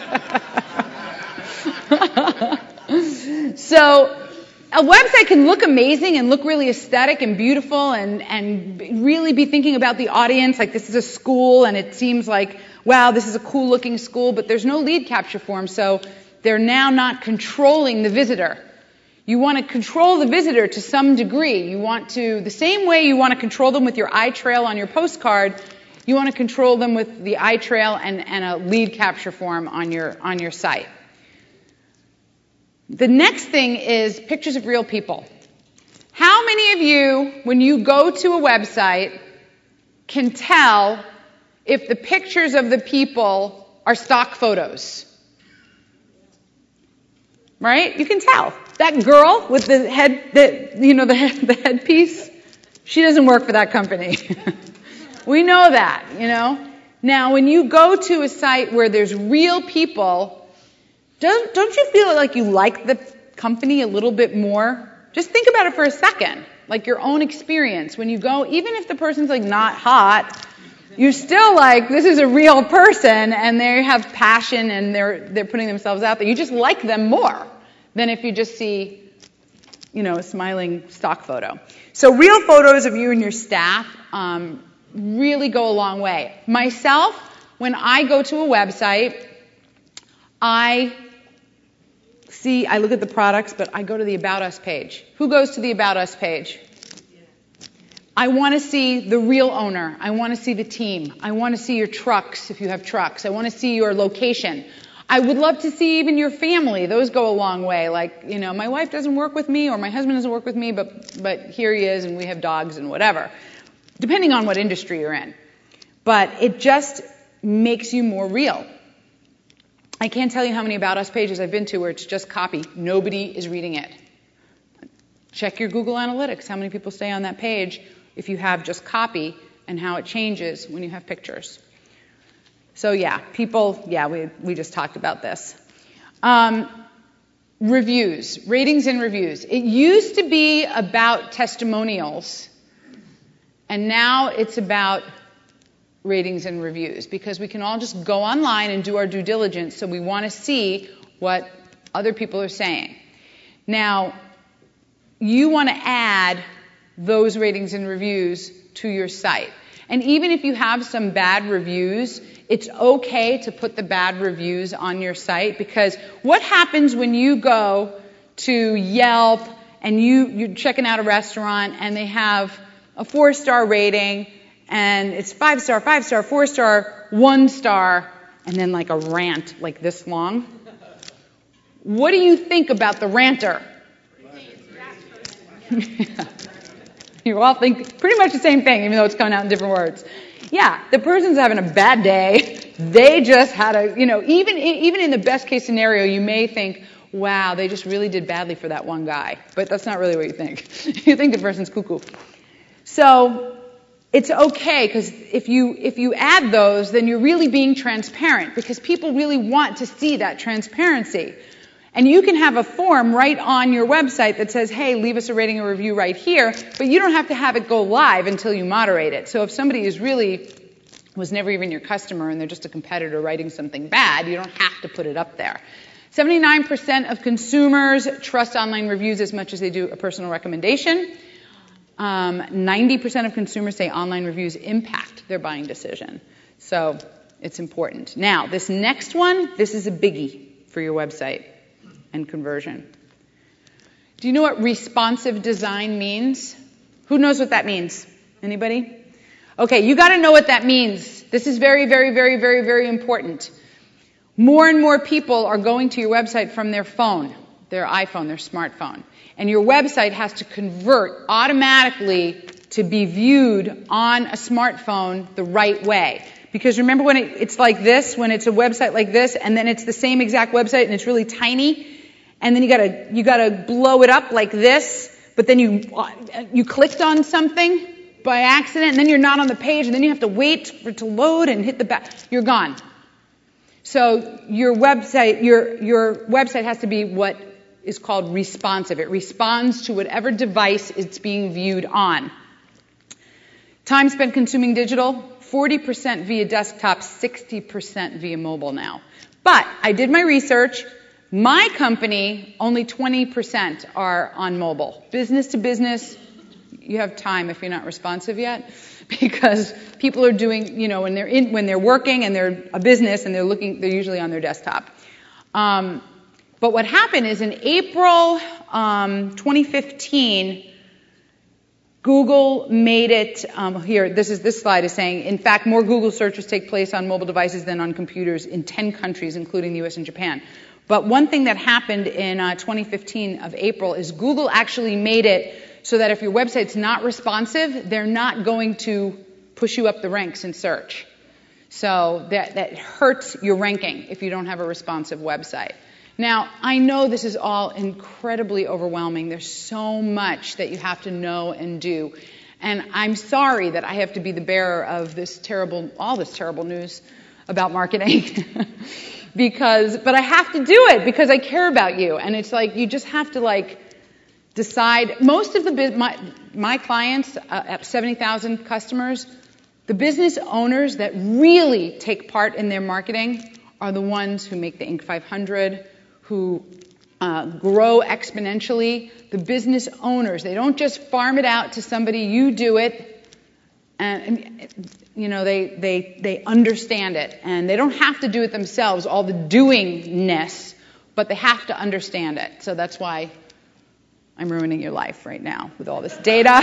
So, a website can look amazing and look really aesthetic and beautiful and really be thinking about the audience, like this is a school and it seems like, wow, this is a cool looking school, but there's no lead capture form, so they're now not controlling the visitor. You want to control the visitor to some degree. You want to, the same way you want to control them with your iTrail on your postcard, you want to control them with the iTrail and a lead capture form on your site. The next thing is pictures of real people. How many of you, when you go to a website, can tell if the pictures of the people are stock photos? Right? You can tell. That girl with the the headpiece, she doesn't work for that company. We know that, Now, when you go to a site where there's real people, don't you feel like you like the company a little bit more? Just think about it for a second, like your own experience. When you go, even if the person's like not hot, you're still like, this is a real person and they have passion and they're putting themselves out there. You just like them more than if you just see, a smiling stock photo. So real photos of you and your staff really go a long way. Myself, when I go to a website, I look at the products, but I go to the About Us page. Who goes to the About Us page? I want to see the real owner. I want to see the team. I want to see your trucks, if you have trucks. I want to see your location. I would love to see even your family. Those go a long way. Like, my wife doesn't work with me or my husband doesn't work with me, but here he is and we have dogs and whatever. Depending on what industry you're in. But it just makes you more real. I can't tell you how many About Us pages I've been to where it's just copy. Nobody is reading it. Check your Google Analytics, how many people stay on that page if you have just copy, and how it changes when you have pictures. So we just talked about this. Reviews, ratings and reviews. It used to be about testimonials, and now it's about ratings and reviews, because we can all just go online and do our due diligence, so we want to see what other people are saying. Now, you want to add those ratings and reviews to your site. And even if you have some bad reviews, it's okay to put the bad reviews on your site, because what happens when you go to Yelp and you're checking out a restaurant and they have a 4-star rating and it's 5-star, 5-star, 4-star, 1-star, and then like a rant like this long? What do you think about the ranter? You all think pretty much the same thing, even though it's coming out in different words. Yeah, the person's having a bad day. They just had even in the best case scenario, you may think, wow, they just really did badly for that one guy. But that's not really what you think. You think the person's cuckoo. So it's okay, because if you add those, then you're really being transparent, because people really want to see that transparency. And you can have a form right on your website that says, hey, leave us a rating or review right here, but you don't have to have it go live until you moderate it. So if somebody was never even your customer and they're just a competitor writing something bad, you don't have to put it up there. 79% of consumers trust online reviews as much as they do a personal recommendation. 90% of consumers say online reviews impact their buying decision. So it's important. Now, this next one, this is a biggie for your website and conversion. Do you know what responsive design means? Who knows what that means? Anybody? Okay, you got to know what that means. This is very, very, very, very, very important. More and more people are going to your website from their phone, their iPhone, their smartphone. And your website has to convert automatically to be viewed on a smartphone the right way. Because remember when it's like this, when it's a website like this, and then it's the same exact website and it's really tiny, and then you gotta blow it up like this, but then you clicked on something by accident, and then you're not on the page, and then you have to wait for it to load and hit the back. You're gone. So your website has to be what is called responsive. It responds to whatever device it's being viewed on. Time spent consuming digital, 40% via desktop, 60% via mobile now. But I did my research. My company, only 20% are on mobile. Business to business, you have time if you're not responsive yet, because people are doing, when they're working and they're a business and they're usually on their desktop. But what happened is in April 2015, Google made it, this slide is saying, in fact, more Google searches take place on mobile devices than on computers in 10 countries, including the US and Japan. But one thing that happened in 2015 of April is Google actually made it so that if your website's not responsive, they're not going to push you up the ranks in search. So that hurts your ranking if you don't have a responsive website. Now, I know this is all incredibly overwhelming. There's so much that you have to know and do. And I'm sorry that I have to be the bearer of all this terrible news about marketing. But I have to do it because I care about you. And it's like, you just have to decide. Most of my clients, 70,000 customers, the business owners that really take part in their marketing are the ones who make the Inc. 500, who grow exponentially. The business owners, they don't just farm it out to somebody. You do it. And they understand it, and they don't have to do it themselves, all the doingness, but they have to understand it. So that's why I'm ruining your life right now with all this data.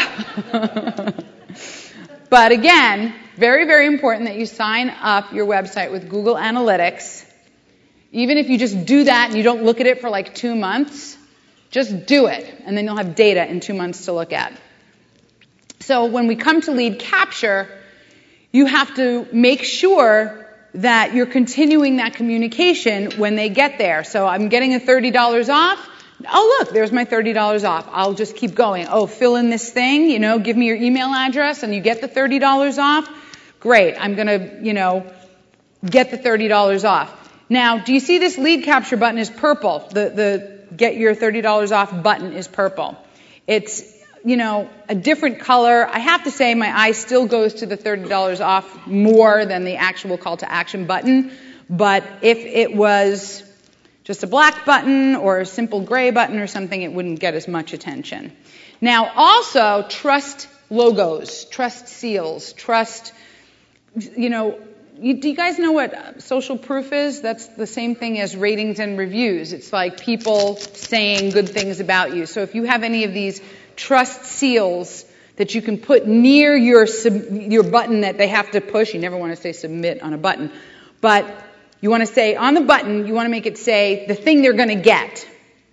But again, very, very important that you sign up your website with Google Analytics. Even if you just do that and you don't look at it for 2 months, just do it, and then you'll have data in 2 months to look at. So when we come to lead capture, you have to make sure that you're continuing that communication when they get there. So I'm getting a $30 off. Oh, look, there's my $30 off. I'll just keep going. Oh, fill in this thing, give me your email address and you get the $30 off. Great. I'm going to, get the $30 off. Now, do you see this lead capture button is purple? The get your $30 off button is purple. It's a different color. I have to say my eye still goes to the $30 off more than the actual call to action button. But if it was just a black button or a simple gray button or something, it wouldn't get as much attention. Now, also, trust logos, trust seals, do you guys know what social proof is? That's the same thing as ratings and reviews. It's like people saying good things about you. So if you have any of these trust seals that you can put near your button that they have to push. You never want to say submit on a button. But you want to say on the button, you want to make it say the thing they're going to get.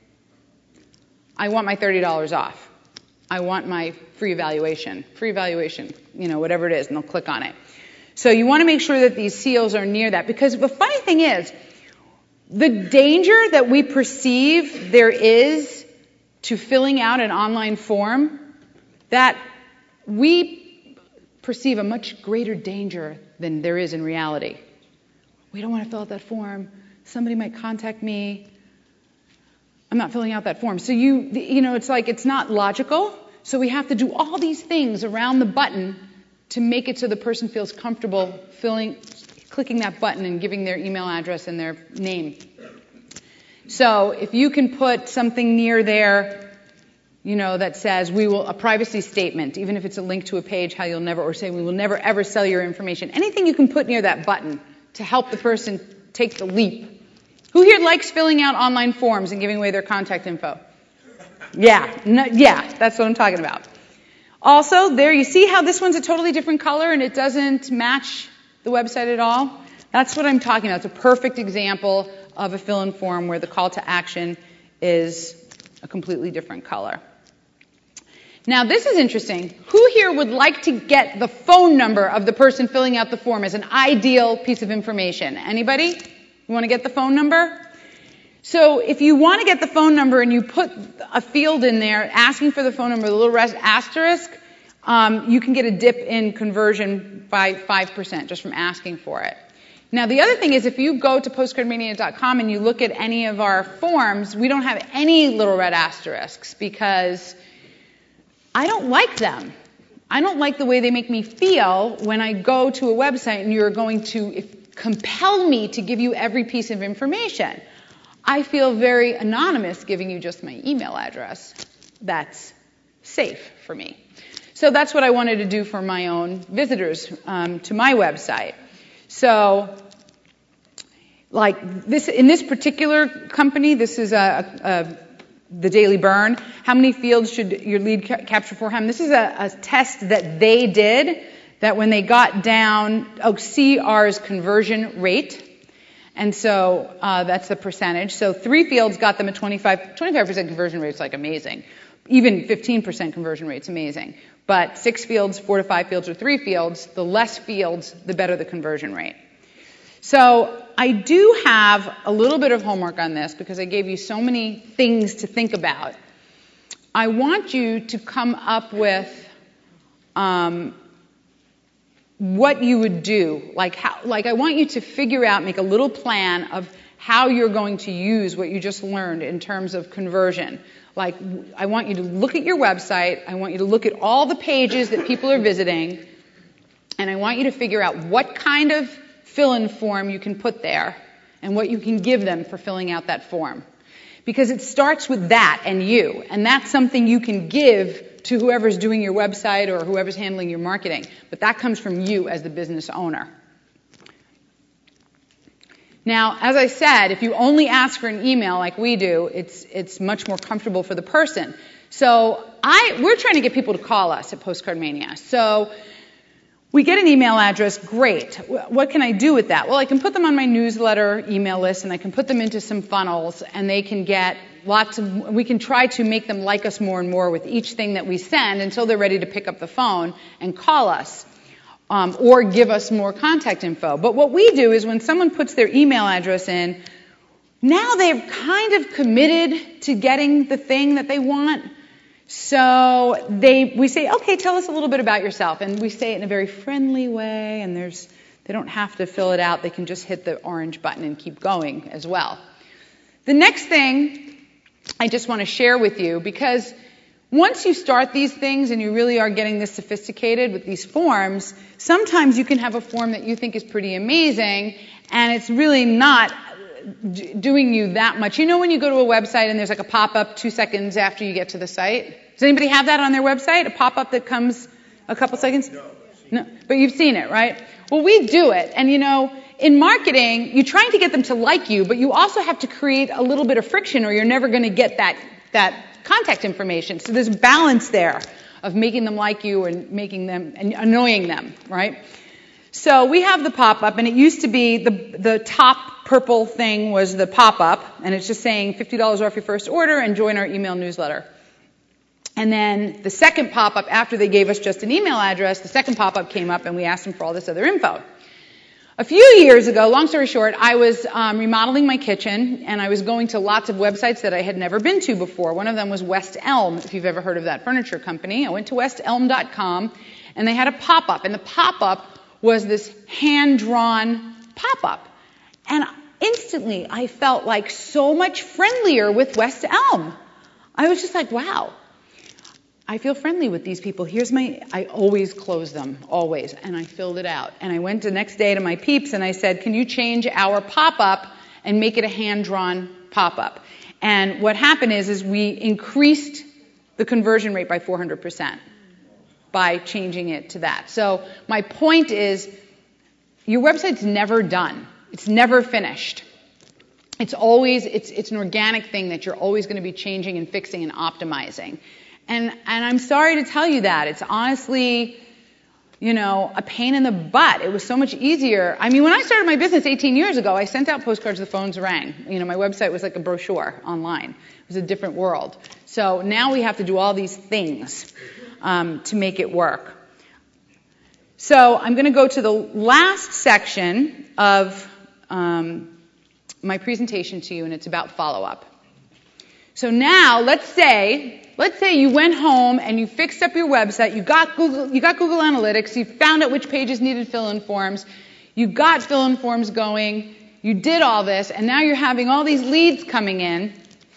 I want my $30 off. I want my free evaluation, whatever it is, and they'll click on it. So you want to make sure that these seals are near that. Because the funny thing is, the danger that we perceive there is to filling out an online form, that we perceive a much greater danger than there is in reality. We don't want to fill out that form. Somebody might contact me. I'm not filling out that form. So it's like it's not logical. So we have to do all these things around the button to make it so the person feels comfortable clicking that button and giving their email address and their name. So if you can put something near there, that says a privacy statement, even if it's a link to a page, how you'll never, or say we will never ever sell your information. Anything you can put near that button to help the person take the leap. Who here likes filling out online forms and giving away their contact info? Yeah, that's what I'm talking about. Also, there you see how this one's a totally different color and it doesn't match the website at all? That's what I'm talking about. It's a perfect example of a fill-in form where the call to action is a completely different color. Now, this is interesting. Who here would like to get the phone number of the person filling out the form as an ideal piece of information? Anybody? You want to get the phone number? So if you want to get the phone number and you put a field in there asking for the phone number, the little asterisk, you can get a dip in conversion by 5% just from asking for it. Now, the other thing is if you go to postcardmania.com and you look at any of our forms, we don't have any little red asterisks because I don't like them. I don't like the way they make me feel when I go to a website and you're going to compel me to give you every piece of information. I feel very anonymous giving you just my email address. That's safe for me. So that's what I wanted to do for my own visitors to my website. So, like this, in this particular company, this is the Daily Burn. How many fields should your lead capture for him? This is a test that they did, that when they got down, CR's conversion rate. And so that's the percentage. So 3 fields got them a 25% conversion rate. It's like amazing. Even 15% conversion rate's amazing. But 6 fields, 4 to 5 fields, or 3 fields, the less fields, the better the conversion rate. So I do have a little bit of homework on this because I gave you so many things to think about. I want you to come up with what you would do. I want you to figure out, make a little plan of how you're going to use what you just learned in terms of conversion. Like, I want you to look at your website, I want you to look at all the pages that people are visiting, and I want you to figure out what kind of fill-in form you can put there and what you can give them for filling out that form. Because it starts with that and you, and that's something you can give to whoever's doing your website or whoever's handling your marketing. But that comes from you as the business owner. Now, as I said, if you only ask for an email like we do, it's much more comfortable for the person. So we're trying to get people to call us at Postcard Mania. So we get an email address, great. What can I do with that? Well, I can put them on my newsletter email list, and I can put them into some funnels, and they can get we can try to make them like us more and more with each thing that we send until they're ready to pick up the phone and call us. Or give us more contact info. But what we do is when someone puts their email address in, now they've kind of committed to getting the thing that they want. So we say, okay, tell us a little bit about yourself. And we say it in a very friendly way, and they don't have to fill it out. They can just hit the orange button and keep going as well. The next thing I just want to share with you, because once you start these things and you really are getting this sophisticated with these forms, sometimes you can have a form that you think is pretty amazing, and it's really not doing you that much. You know when you go to a website and there's like a pop-up 2 seconds after you get to the site? Does anybody have that on their website? A pop-up that comes a couple seconds? No. But you've seen it, right? Well, we do it. And in marketing, you're trying to get them to like you, but you also have to create a little bit of friction or you're never going to get that contact information. So there's balance there of making them like you and making them and annoying them, right? So we have the pop-up, and it used to be the top purple thing was the pop-up, and it's just saying $50 off your first order and join our email newsletter. And then the second pop-up, after they gave us just an email address, the second pop-up came up and we asked them for all this other info. A few years ago, long story short, I was remodeling my kitchen, and I was going to lots of websites that I had never been to before. One of them was West Elm, if you've ever heard of that furniture company. I went to westelm.com, and they had a pop-up, and the pop-up was this hand-drawn pop-up. And instantly, I felt like so much friendlier with West Elm. I was just like, wow. I feel friendly with these people. I always close them, always, and I filled it out. And I went the next day to my peeps and I said, can you change our pop-up and make it a hand-drawn pop-up? And what happened is we increased the conversion rate by 400% by changing it to that. So my point is, your website's never done. It's never finished. It's always, it's an organic thing that you're always going to be changing and fixing and optimizing. And I'm sorry to tell you that. It's honestly, a pain in the butt. It was so much easier. I mean, when I started my business 18 years ago, I sent out postcards, the phones rang. My website was like a brochure online. It was a different world. So now we have to do all these things to make it work. So I'm going to go to the last section of my presentation to you, and it's about follow-up. So now, let's say you went home and you fixed up your website, you got Google Analytics, you found out which pages needed fill-in forms, you got fill-in forms going, you did all this, and now you're having all these leads coming in.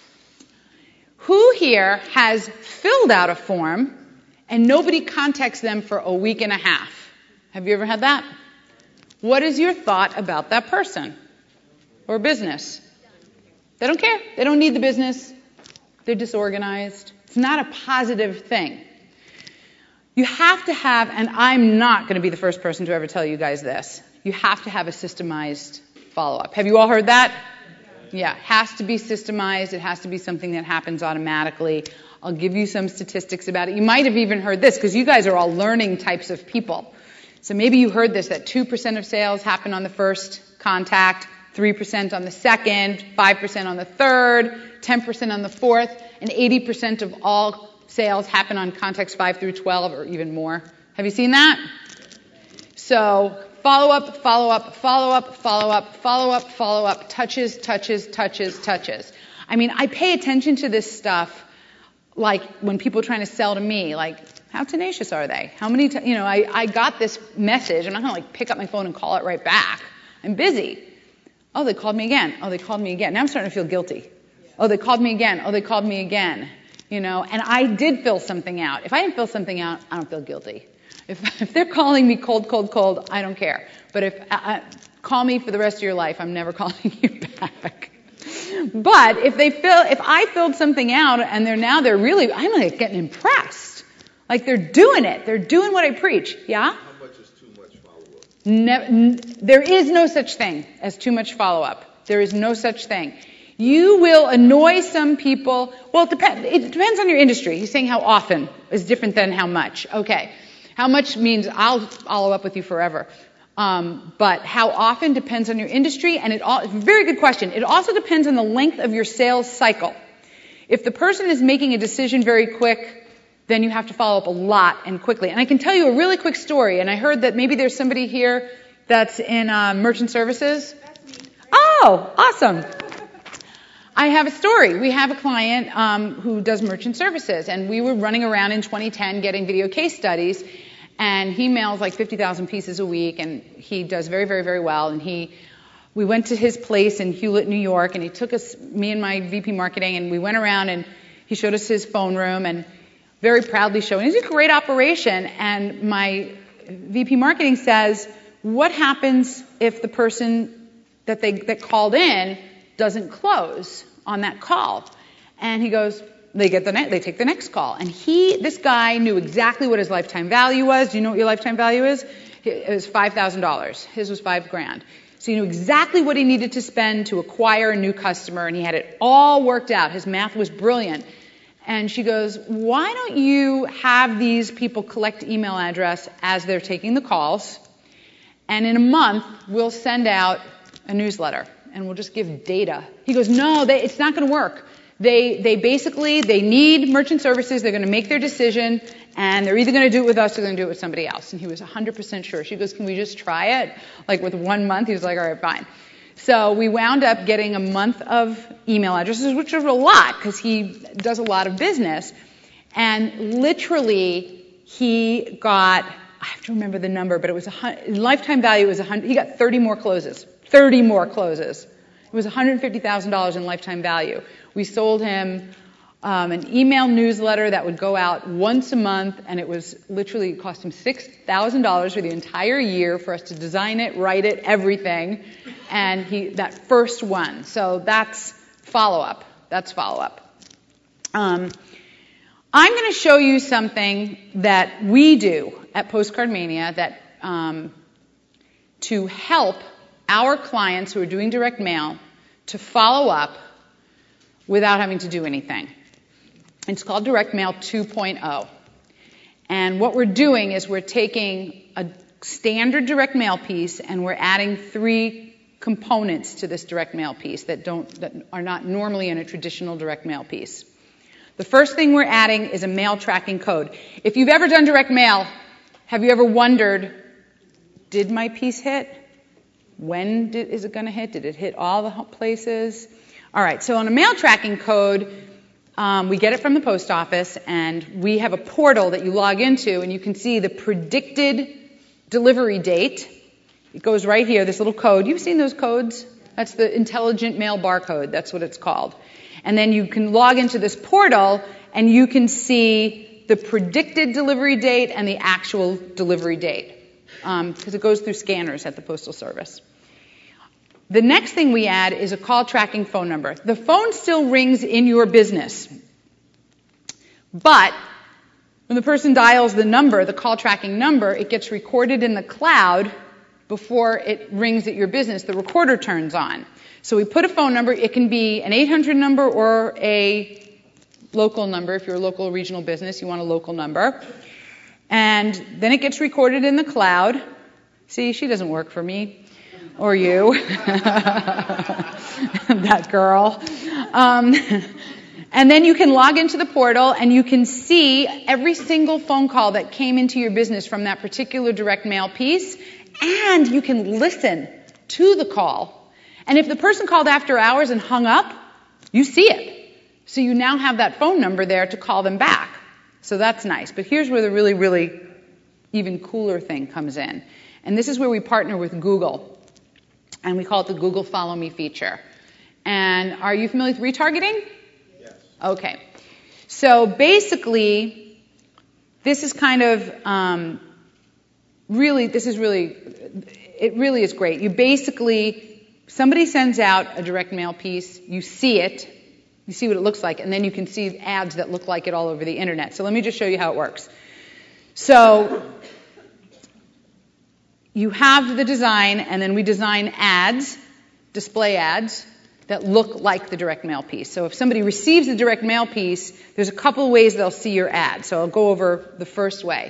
Who here has filled out a form and nobody contacts them for a week and a half? Have you ever had that? What is your thought about that person or business? They don't care. They don't need the business. They're disorganized. It's not a positive thing. You have to have, and I'm not going to be the first person to ever tell you guys this, you have to have a systemized follow-up. Have you all heard that? Yeah, it has to be systemized. It has to be something that happens automatically. I'll give you some statistics about it. You might have even heard this, because you guys are all learning types of people. So maybe you heard this, that 2% of sales happen on the first contact, 3% on the second, 5% on the third, 10% on the fourth, and 80% of all sales happen on contacts 5 through 12 or even more. Have you seen that? So follow-up, follow-up, follow-up, follow-up, follow-up, follow-up, touches, touches, touches, touches. I mean, I pay attention to this stuff like when people are trying to sell to me, like, how tenacious are they? How many I got this message. I'm not going to pick up my phone and call it right back. I'm busy. Oh, they called me again. Oh, they called me again. Now I'm starting to feel guilty. Oh, they called me again. Oh, they called me again. And I did fill something out. If I didn't fill something out, I don't feel guilty. If they're calling me cold, I don't care. But if call me for the rest of your life, I'm never calling you back. But if I filled something out and they're really, I'm like getting impressed. Like they're doing it. They're doing what I preach. Yeah? How much is too much follow-up? There is no such thing as too much follow-up. There is no such thing. You will annoy some people. Well, it depends on your industry. He's saying how often is different than how much. Okay. How much means I'll follow up with you forever. But how often depends on your industry, and very good question. It also depends on the length of your sales cycle. If the person is making a decision very quick, then you have to follow up a lot and quickly. And I can tell you a really quick story, and I heard that maybe there's somebody here that's in merchant services. Oh, awesome. I have a story. We have a client who does merchant services, and we were running around in 2010 getting video case studies, and he mails like 50,000 pieces a week, and he does very, very, very well. And we went to his place in Hewlett, New York, and he took me and my VP marketing, and we went around, and he showed us his phone room, and very proudly showing. It's a great operation, and my VP marketing says, what happens if the person that called in doesn't close on that call? And he goes, they take the next call. And this guy knew exactly what his lifetime value was. Do you know what your lifetime value is? It was $5,000. His was $5,000. So he knew exactly what he needed to spend to acquire a new customer, and he had it all worked out. His math was brilliant. And she goes, why don't you have these people collect email address as they're taking the calls, and in a month we'll send out a newsletter and we'll just give data. He goes, no, it's not going to work. They need merchant services. They're going to make their decision, and they're either going to do it with us or they're going to do it with somebody else. And he was 100% sure. She goes, can we just try it? Like with 1 month? He was like, all right, fine. So we wound up getting a month of email addresses, which was a lot because he does a lot of business. And literally, he got, I have to remember the number, but it was lifetime value was 100. He got 30 more closes. 30 more closes. It was $150,000 in lifetime value. We sold him an email newsletter that would go out once a month, and it was literally cost him $6,000 for the entire year for us to design it, write it, everything. And that first one. So that's follow-up. That's follow-up. I'm going to show you something that we do at Postcard Mania that to help our clients who are doing direct mail to follow up without having to do anything. It's called Direct Mail 2.0. And what we're doing is we're taking a standard direct mail piece and we're adding 3 components to this direct mail piece that are not normally in a traditional direct mail piece. The first thing we're adding is a mail tracking code. If you've ever done direct mail, have you ever wondered, did my piece hit? When is it going to hit? Did it hit all the places? All right, so on a mail tracking code, we get it from the post office, and we have a portal that you log into, and you can see the predicted delivery date. It goes right here, this little code. You've seen those codes? That's the intelligent mail barcode. That's what it's called. And then you can log into this portal, and you can see the predicted delivery date and the actual delivery date, because it goes through scanners at the Postal Service. The next thing we add is a call tracking phone number. The phone still rings in your business, but when the person dials the number, the call tracking number, it gets recorded in the cloud before it rings at your business. The recorder turns on. So we put a phone number. It can be an 800 number or a local number. If you're a local or regional business, you want a local number. And then it gets recorded in the cloud. See, she doesn't work for me. Or you. That girl. And then you can log into the portal and you can see every single phone call that came into your business from that particular direct mail piece. And you can listen to the call. And if the person called after hours and hung up, you see it. So you now have that phone number there to call them back. So that's nice. But here's where the really, really even cooler thing comes in. And this is where we partner with Google. And we call it the Google Follow Me feature. And are you familiar with retargeting? Yes. Okay. So basically, this is kind of it really is great. You basically, somebody sends out a direct mail piece, you see it, you see what it looks like, and then you can see ads that look like it all over the internet. So let me just show you how it works. So you have the design, and then we design ads, display ads, that look like the direct mail piece. So if somebody receives the direct mail piece, there's a couple of ways they'll see your ad. So I'll go over the first way.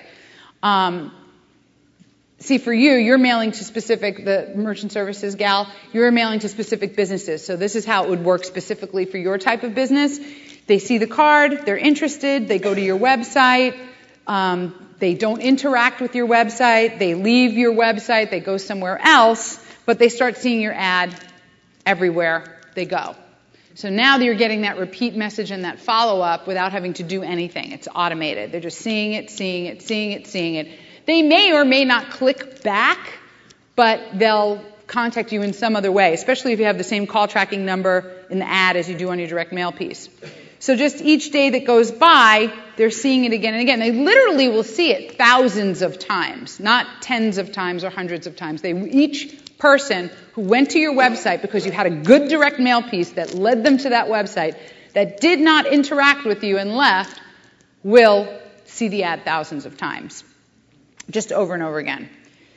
See, for you, you're mailing to specific, the merchant services gal, you're mailing to specific businesses. So this is how it would work specifically for your type of business. They see the card, they're interested, they go to your website, they don't interact with your website, they leave your website, they go somewhere else, but they start seeing your ad everywhere they go. So now you're getting that repeat message and that follow-up without having to do anything. It's automated. They're just seeing it, seeing it, seeing it, seeing it. They may or may not click back, but they'll contact you in some other way, especially if you have the same call tracking number in the ad as you do on your direct mail piece. So just each day that goes by, they're seeing it again and again. They literally will see it thousands of times, not tens of times or hundreds of times. Each person who went to your website because you had a good direct mail piece that led them to that website that did not interact with you and left will see the ad thousands of times, just over and over again.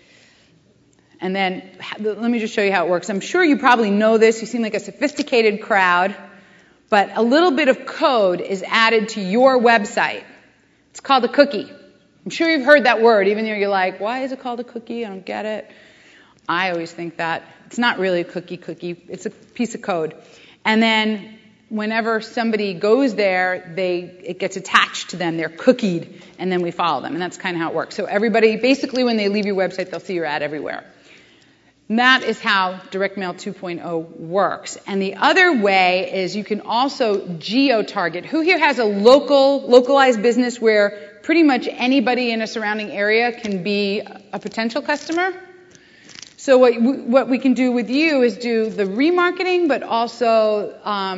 And then let me just show you how it works. I'm sure you probably know this. You seem like a sophisticated crowd. But a little bit of code is added to your website. It's called a cookie. I'm sure you've heard that word, even though you're like, why is it called a cookie? I don't get it. I always think that. It's not really a cookie. It's a piece of code. And then whenever somebody goes there, it gets attached to them. They're cookied, and then we follow them. And that's kind of how it works. So everybody, basically when they leave your website, they'll see your ad everywhere. And that is how Direct Mail 2.0 works. And the other way is you can also geo-target. Who here has a localized business where pretty much anybody in a surrounding area can be a potential customer? So what we can do with you is do the remarketing, but also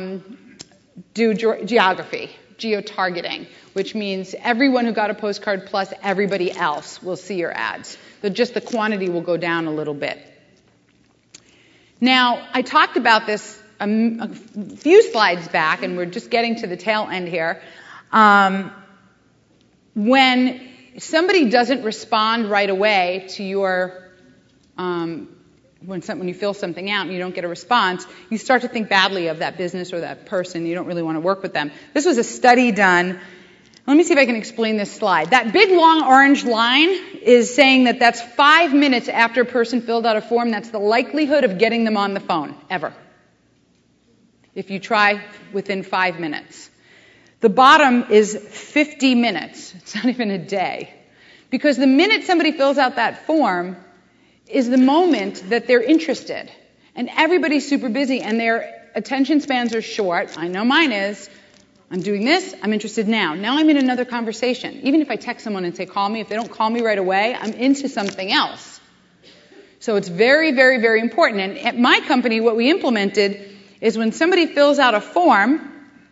do geography, geo-targeting, which means everyone who got a postcard plus everybody else will see your ads. But just the quantity will go down a little bit. Now, I talked about this a few slides back, and we're just getting to the tail end here. when somebody doesn't respond right away to your, when you fill something out and you don't get a response, you start to think badly of that business or that person. You don't really want to work with them. This was a study done. Let me see if I can explain this slide. That big long orange line is saying that that's 5 minutes after a person filled out a form. That's the likelihood of getting them on the phone, ever. If you try within 5 minutes. The bottom is 50 minutes. It's not even a day. Because the minute somebody fills out that form is the moment that they're interested. And everybody's super busy and their attention spans are short. I know mine is. I'm doing this, I'm interested now. Now I'm in another conversation. Even if I text someone and say, call me, if they don't call me right away, I'm into something else. So it's very, very, very important. And at my company, what we implemented is when somebody fills out a form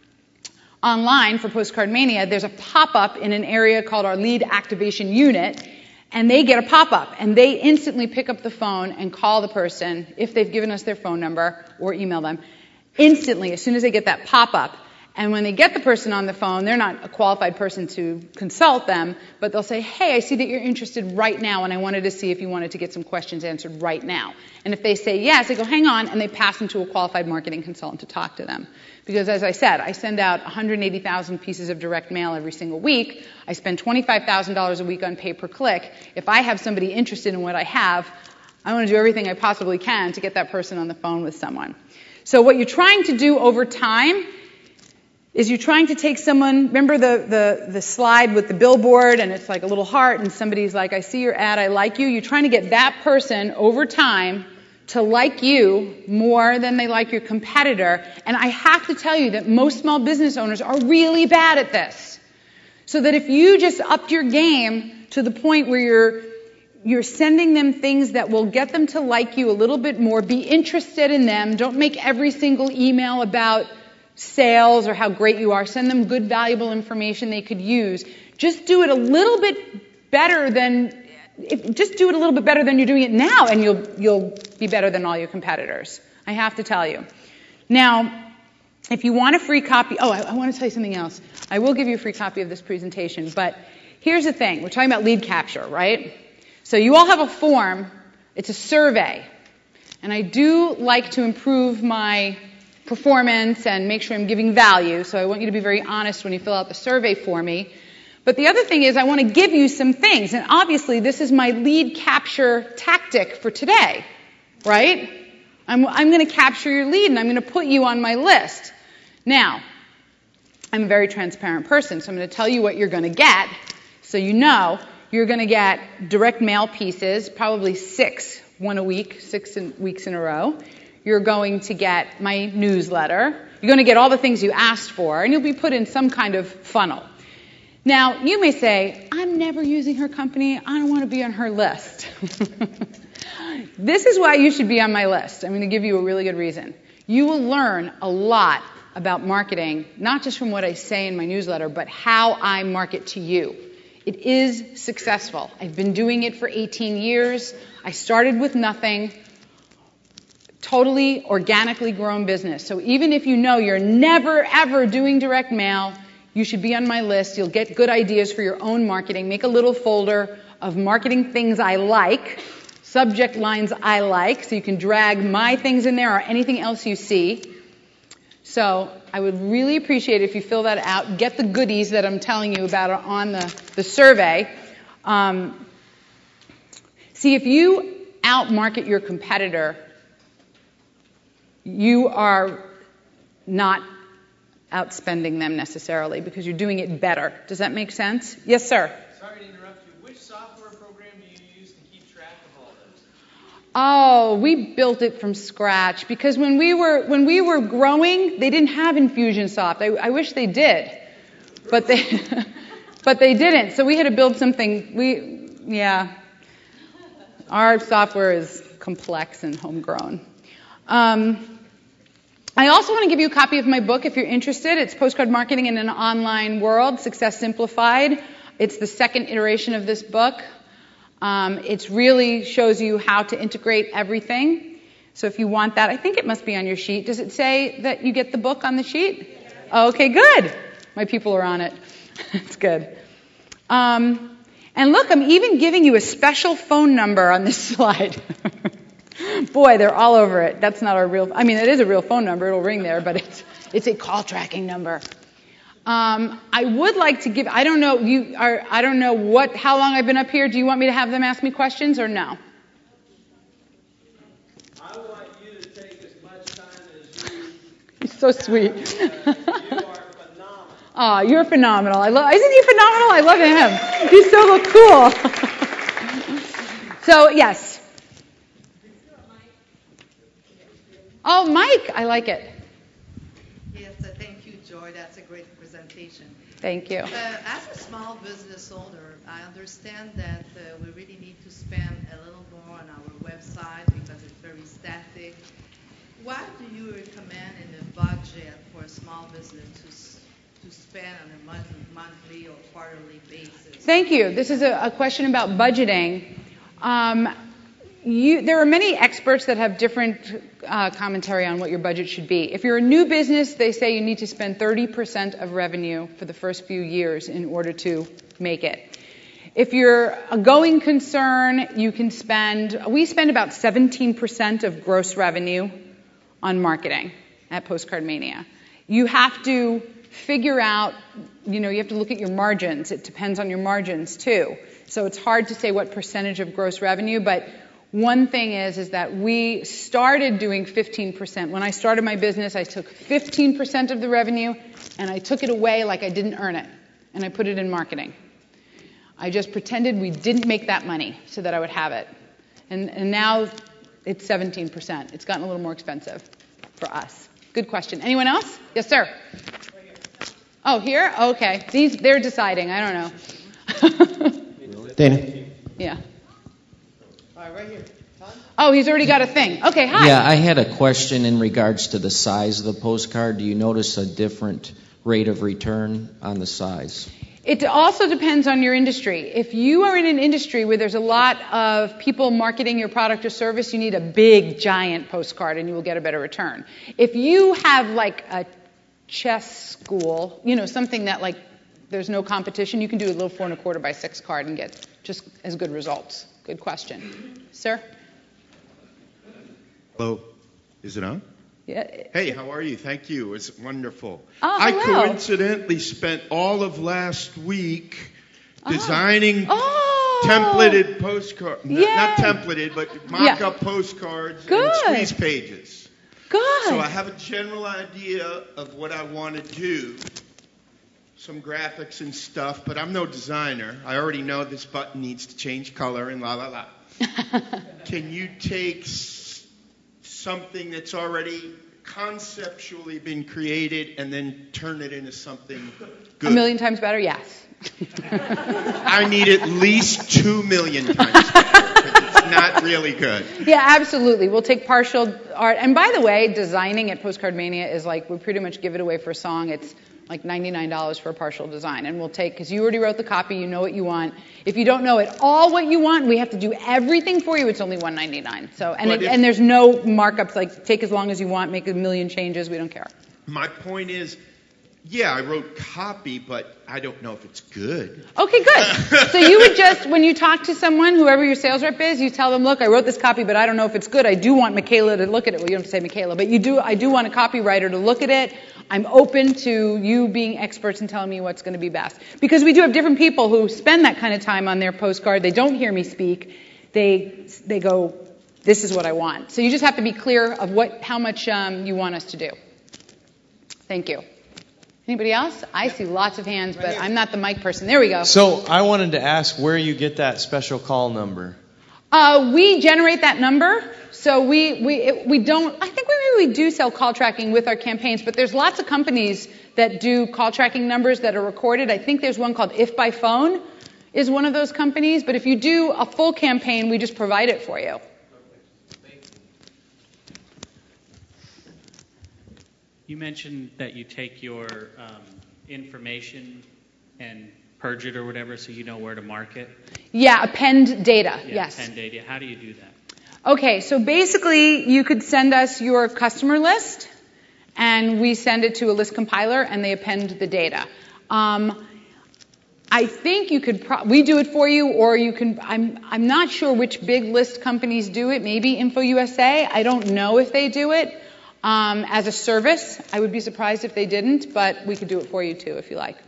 online for Postcard Mania, there's a pop-up in an area called our lead activation unit, and they get a pop-up, and they instantly pick up the phone and call the person if they've given us their phone number or email them instantly as soon as they get that pop-up. And when they get the person on the phone, they're not a qualified person to consult them, but they'll say, hey, I see that you're interested right now, and I wanted to see if you wanted to get some questions answered right now. And if they say yes, they go, hang on, and they pass them to a qualified marketing consultant to talk to them. Because as I said, I send out 180,000 pieces of direct mail every single week. I spend $25,000 a week on pay-per-click. If I have somebody interested in what I have, I want to do everything I possibly can to get that person on the phone with someone. So what you're trying to do over time is you're trying to take someone, remember the slide with the billboard and it's like a little heart and somebody's like, I see your ad, I like you. You're trying to get that person over time to like you more than they like your competitor. And I have to tell you that most small business owners are really bad at this. So that if you just upped your game to the point where you're sending them things that will get them to like you a little bit more, be interested in them, don't make every single email about sales or how great you are. Send them good, valuable information they could use. Just do it a little bit better than you're doing it now, and you'll be better than all your competitors. I have to tell you. Now, if you want a free copy, I want to tell you something else. I will give you a free copy of this presentation, but here's the thing. We're talking about lead capture, right? So you all have a form. It's a survey. And I do like to improve my performance and make sure I'm giving value. So I want you to be very honest when you fill out the survey for me. But the other thing is I want to give you some things. And obviously this is my lead capture tactic for today, right? I'm going to capture your lead and I'm going to put you on my list. Now, I'm a very transparent person, so I'm going to tell you what you're going to get. So you know you're going to get direct mail pieces, probably 6 weeks in a row. You're going to get my newsletter. You're going to get all the things you asked for, and you'll be put in some kind of funnel. Now, you may say, I'm never using her company. I don't want to be on her list. This is why you should be on my list. I'm going to give you a really good reason. You will learn a lot about marketing, not just from what I say in my newsletter, but how I market to you. It is successful. I've been doing it for 18 years. I started with nothing. Totally organically grown business. So even if you know you're never, ever doing direct mail, you should be on my list. You'll get good ideas for your own marketing. Make a little folder of marketing things I like, subject lines I like, so you can drag my things in there or anything else you see. So I would really appreciate it if you fill that out. Get the goodies that I'm telling you about on the survey. See, if you outmarket your competitor, you are not outspending them necessarily because you're doing it better. Does that make sense? Yes, sir. Sorry to interrupt you. Which software program do you use to keep track of all this? Oh, we built it from scratch because when we were growing, they didn't have Infusionsoft. I wish they did, but they didn't. So we had to build something. Our software is complex and homegrown. I also want to give you a copy of my book if you're interested. It's Postcard Marketing in an Online World, Success Simplified. It's the second iteration of this book. It really shows you how to integrate everything. So if you want that, I think it must be on your sheet. Does it say that you get the book on the sheet? Okay, good. My people are on it. That's good. And look, I'm even giving you a special phone number on this slide. Boy, they're all over it. That's not our real, I mean, it is a real phone number. It'll ring there, but it's a call tracking number. I would like to give, I don't know how long I've been up here. Do you want me to have them ask me questions or no? I want you to take as much time as you. He's so sweet. You are phenomenal. Oh, you're phenomenal. Isn't he phenomenal? I love him. He's so cool. So, yes. Oh, Mike, I like it. Yes, thank you, Joy. That's a great presentation. Thank you. As a small business owner, I understand that we really need to spend a little more on our website because it's very static. What do you recommend in the budget for a small business to spend on a monthly or quarterly basis? Thank you. This is a question about budgeting. There are many experts that have different commentary on what your budget should be. If you're a new business, they say you need to spend 30% of revenue for the first few years in order to make it. If you're a going concern, we spend about 17% of gross revenue on marketing at Postcard Mania. You have to figure out, you have to look at your margins. It depends on your margins too. So it's hard to say what percentage of gross revenue, but one thing is that we started doing 15%. When I started my business, I took 15% of the revenue and I took it away like I didn't earn it, and I put it in marketing. I just pretended we didn't make that money so that I would have it. And now it's 17%. It's gotten a little more expensive for us. Good question. Anyone else? Yes, sir. Oh, here? Okay. They're deciding. I don't know. Dana. Yeah. All right, right here. Tom? Oh, he's already got a thing. Okay, hi. Yeah, I had a question in regards to the size of the postcard. Do you notice a different rate of return on the size? It also depends on your industry. If you are in an industry where there's a lot of people marketing your product or service, you need a big, giant postcard and you will get a better return. If you have like a chess school, something that like there's no competition, you can do a little 4 1/4 by 6 card and get just as good results. Good question. Sir? Hello. Is it on? Yeah. Hey, how are you? Thank you. It's wonderful. Oh, I hello. coincidentally spent all of last week designing templated postcards. Not templated, but mock-up postcards and squeeze pages. Good. So I have a general idea of what I want to do. Some graphics and stuff, but I'm no designer. I already know this button needs to change color and la la la. Can you take something that's already conceptually been created and then turn it into something good? 1 million times better? Yes. I need at least 2 million times better, because it's not really good. Yeah, absolutely. We'll take partial art. And by the way, designing at Postcard Mania is like, we pretty much give it away for a song. It's like $99 for a partial design. And we'll take, because you already wrote the copy, you know what you want. If you don't know at all what you want, we have to do everything for you. It's only $199. So, and there's no markups, like take as long as you want, make 1 million changes. We don't care. My point is, yeah, I wrote copy, but I don't know if it's good. Okay, good. So you would just, when you talk to someone, whoever your sales rep is, you tell them, look, I wrote this copy, but I don't know if it's good. I do want Michaela to look at it. Well, you don't have to say Michaela, but I do want a copywriter to look at it. I'm open to you being experts and telling me what's going to be best. Because we do have different people who spend that kind of time on their postcard. They don't hear me speak. They go, this is what I want. So you just have to be clear of how much you want us to do. Thank you. Anybody else? I see lots of hands, but I'm not the mic person. There we go. So I wanted to ask where you get that special call number. We generate that number. So we don't, I think we do sell call tracking with our campaigns, but there's lots of companies that do call tracking numbers that are recorded. I think there's one called If by Phone is one of those companies, but if you do a full campaign, we just provide it for you. You mentioned that you take your information and purge it or whatever so you know where to market. Yeah, append data, yes. Append data. How do you do that? Okay, so basically you could send us your customer list and we send it to a list compiler and they append the data. I think you could, we do it for you, or you can, I'm not sure which big list companies do it, maybe InfoUSA. I don't know if they do it as a service. I would be surprised if they didn't, but we could do it for you too if you like.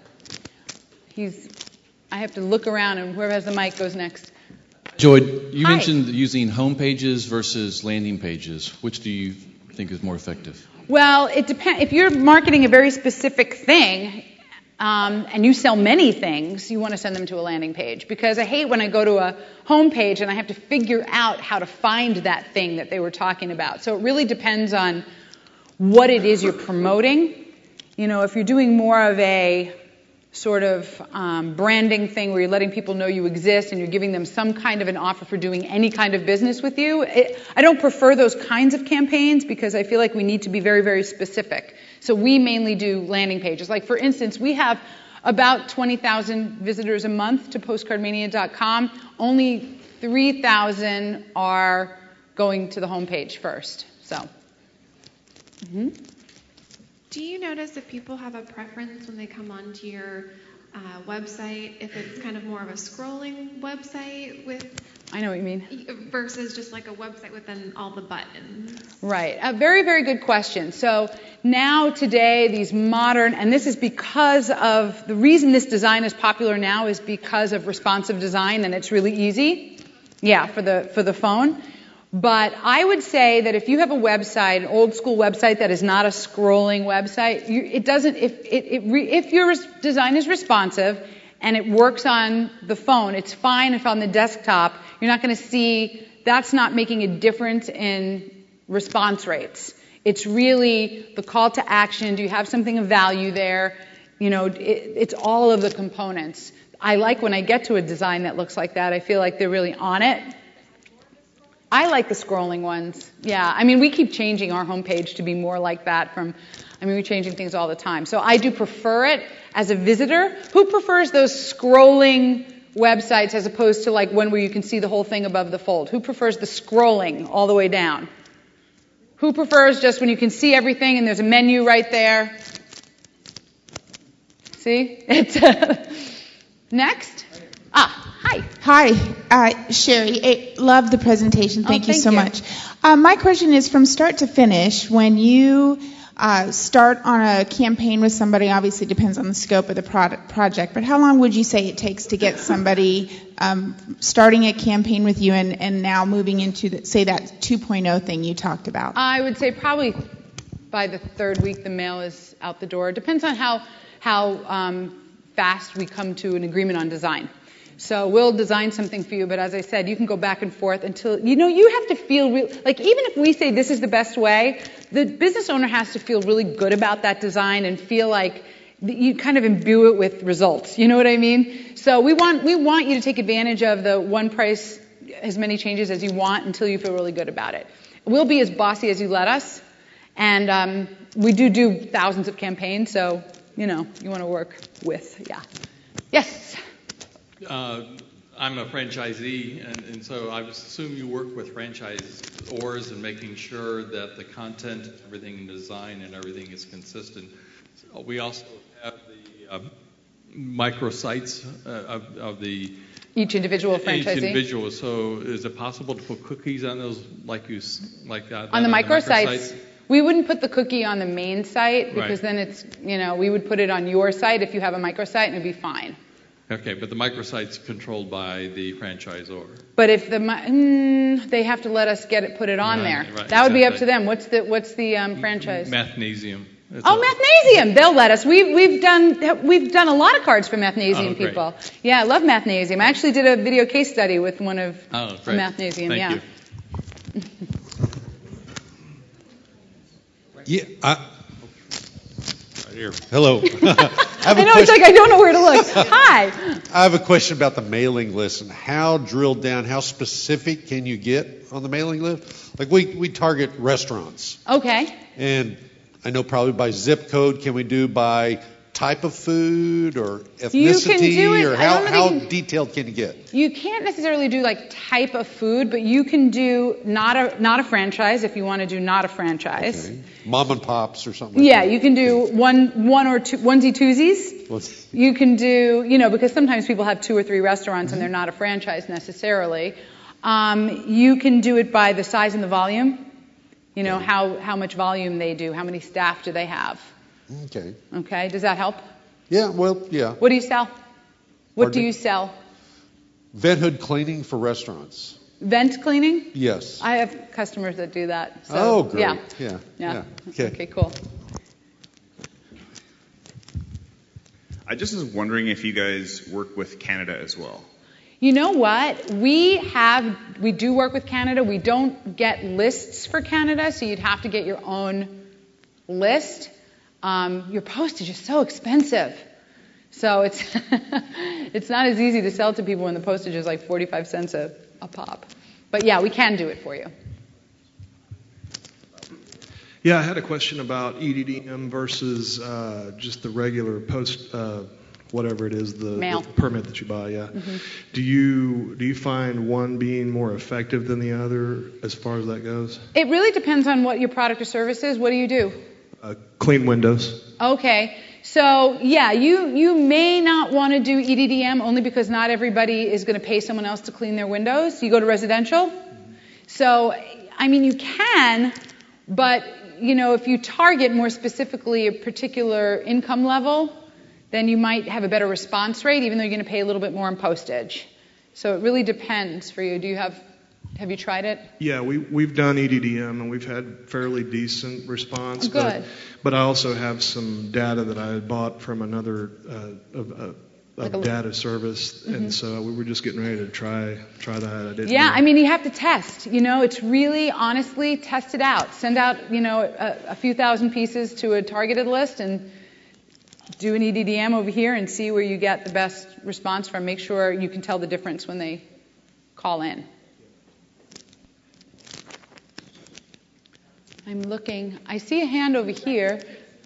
I have to look around, and whoever has the mic goes next. Joy, you Hi. mentioned using home pages versus landing pages. Which do you think is more effective? Well, it depends. If you're marketing a very specific thing, and you sell many things, you want to send them to a landing page. Because I hate when I go to a home page and I have to figure out how to find that thing that they were talking about. So it really depends on what it is you're promoting. You know, if you're doing more of a sort of branding thing where you're letting people know you exist and you're giving them some kind of an offer for doing any kind of business with you, I don't prefer those kinds of campaigns because I feel like we need to be very, very specific. So we mainly do landing pages. Like, for instance, we have about 20,000 visitors a month to postcardmania.com. Only 3,000 are going to the homepage first. So. Mm-hmm. Do you notice if people have a preference when they come onto your website, if it's kind of more of a scrolling website with... I know what you mean. Versus just like a website with then all the buttons? Right. A very, very good question. So now today, these modern, and this is because of, the reason this design is popular now is because of responsive design, and it's really easy. Yeah, for the phone. But I would say that if you have a website, an old school website that is not a scrolling website, it doesn't. If your design is responsive and it works on the phone, it's fine. If on the desktop, you're not going to see. That's not making a difference in response rates. It's really the call to action. Do you have something of value there? You know, it's all of the components. I like when I get to a design that looks like that. I feel like they're really on it. I like the scrolling ones. Yeah, I mean, we keep changing our homepage to be more like that we're changing things all the time. So I do prefer it as a visitor. Who prefers those scrolling websites as opposed to like one where you can see the whole thing above the fold? Who prefers the scrolling all the way down? Who prefers just when you can see everything and there's a menu right there? See? It's next. Hi. Hi, Sherry. I love the presentation. Thank you so much. My question is, from start to finish, when you start on a campaign with somebody, obviously depends on the scope of the project, but how long would you say it takes to get somebody starting a campaign with you and now moving into, say, that 2.0 thing you talked about? I would say probably by the third week the mail is out the door. It depends on how fast we come to an agreement on design. So we'll design something for you, but as I said, you can go back and forth until, you have to feel like even if we say this is the best way, the business owner has to feel really good about that design and feel like you kind of imbue it with results. You know what I mean? So we want you to take advantage of the one price, as many changes as you want until you feel really good about it. We'll be as bossy as you let us, and we do thousands of campaigns, so, you want to work with, yeah. Yes? I'm a franchisee, and so I assume you work with franchisors and making sure that the content, everything in design and everything is consistent. So we also have the microsites of the each individual franchisee. Each individual. So is it possible to put cookies on those like that? On the microsites? We wouldn't put the cookie on the main site because then it's, we would put it on your site if you have a microsite and it'd be fine. Okay, but the microsite's controlled by the franchisor. But if they have to let us put it on there. Right, that would be up to them. What's the franchise? Mathnasium. Mathnasium. They'll let us. We've done a lot of cards for Mathnasium people. Great. Yeah, I love Mathnasium. I actually did a video case study with one of Mathnasium. Thank you. Yeah. Right here. Hello. It's like I don't know where to look. Hi. I have a question about the mailing list and how drilled down, how specific can you get on the mailing list? Like we target restaurants. Okay. And I know probably by zip code, can we do by type of food or ethnicity, or how detailed can you get? You can't necessarily do like type of food, but you can do not a franchise if you want to do not a franchise. Okay. Mom and pops or something like Yeah, that. you can do one or two onesie twosies. You can do, because sometimes people have 2 or 3 restaurants and they're not a franchise necessarily. You can do it by the size and the volume. How much volume they do, how many staff do they have. Okay. Okay, does that help? Yeah, well, yeah. What do you sell? What do you sell? Vent hood cleaning for restaurants. Vent cleaning? Yes. I have customers that do that. So, oh, great. Yeah. Okay, cool. I just was wondering if you guys work with Canada as well. You know what? We do work with Canada. We don't get lists for Canada, so you'd have to get your own list. Your postage is so expensive. So it's it's not as easy to sell to people when the postage is like 45 cents a pop. But yeah, we can do it for you. Yeah, I had a question about EDDM versus just the regular post, whatever it is, the permit that you buy. Yeah. Mm-hmm. Do you find one being more effective than the other as far as that goes? It really depends on what your product or service is. What do you do? Clean windows. Okay. So, yeah, you may not want to do EDDM only because not everybody is going to pay someone else to clean their windows. You go to residential. So, I mean, you can, but, if you target more specifically a particular income level, then you might have a better response rate, even though you're going to pay a little bit more in postage. So it really depends for you. Have you tried it? Yeah, we've done EDDM and we've had fairly decent response. Good. But I also have some data that I had bought from another data service, and so we were just getting ready to try that. I mean, you have to test. It's really, honestly, test it out. Send out, a few thousand pieces to a targeted list and do an EDDM over here and see where you get the best response from. Make sure you can tell the difference when they call in. I'm looking. I see a hand over here.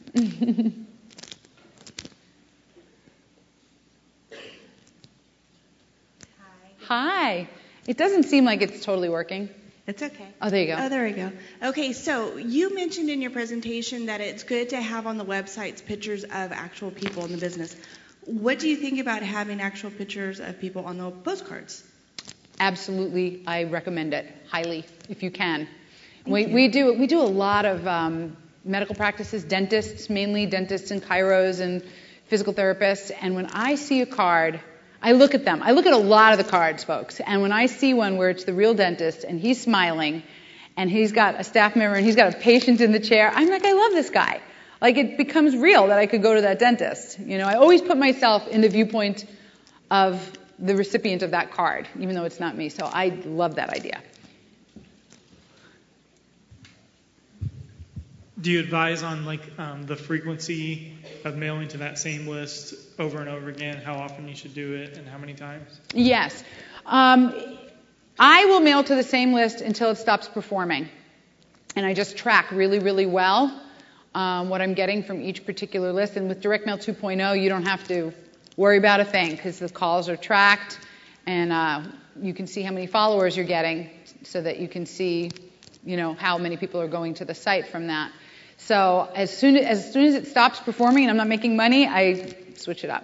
Hi. It doesn't seem like it's totally working. It's okay. Oh, there you go. Oh, there we go. Okay, so you mentioned in your presentation that it's good to have on the websites pictures of actual people in the business. What do you think about having actual pictures of people on the postcards? Absolutely. I recommend it highly if you can. We do a lot of medical practices, dentists, mainly dentists and chiros and physical therapists. And when I see a card, I look at them. I look at a lot of the cards, folks. And when I see one where it's the real dentist and he's smiling and he's got a staff member and he's got a patient in the chair, I'm like, I love this guy. Like, it becomes real that I could go to that dentist. I always put myself in the viewpoint of the recipient of that card, even though it's not me. So I love that idea. Do you advise on the frequency of mailing to that same list over and over again, how often you should do it and how many times? Yes. I will mail to the same list until it stops performing. And I just track really, really well what I'm getting from each particular list. And with Direct Mail 2.0, you don't have to worry about a thing because the calls are tracked and you can see how many followers you're getting so that you can see, how many people are going to the site from that. So as soon as it stops performing and I'm not making money, I switch it up.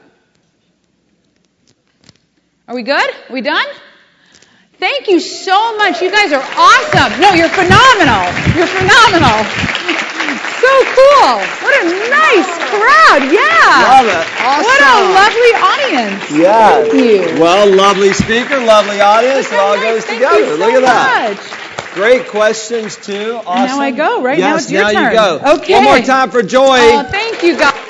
Are we good? Are we done? Thank you so much. You guys are awesome. No, you're phenomenal. You're phenomenal. So cool. What a nice crowd. Yeah. Love it. Awesome. What a lovely audience. Yeah. Thank you. Well, lovely speaker, lovely audience. It all goes together. Look at that. Much. Great questions, too. Awesome. And now I go, right? Yes, now it's your now turn. You go. Okay. One more time for Joy. Oh, thank you, guys.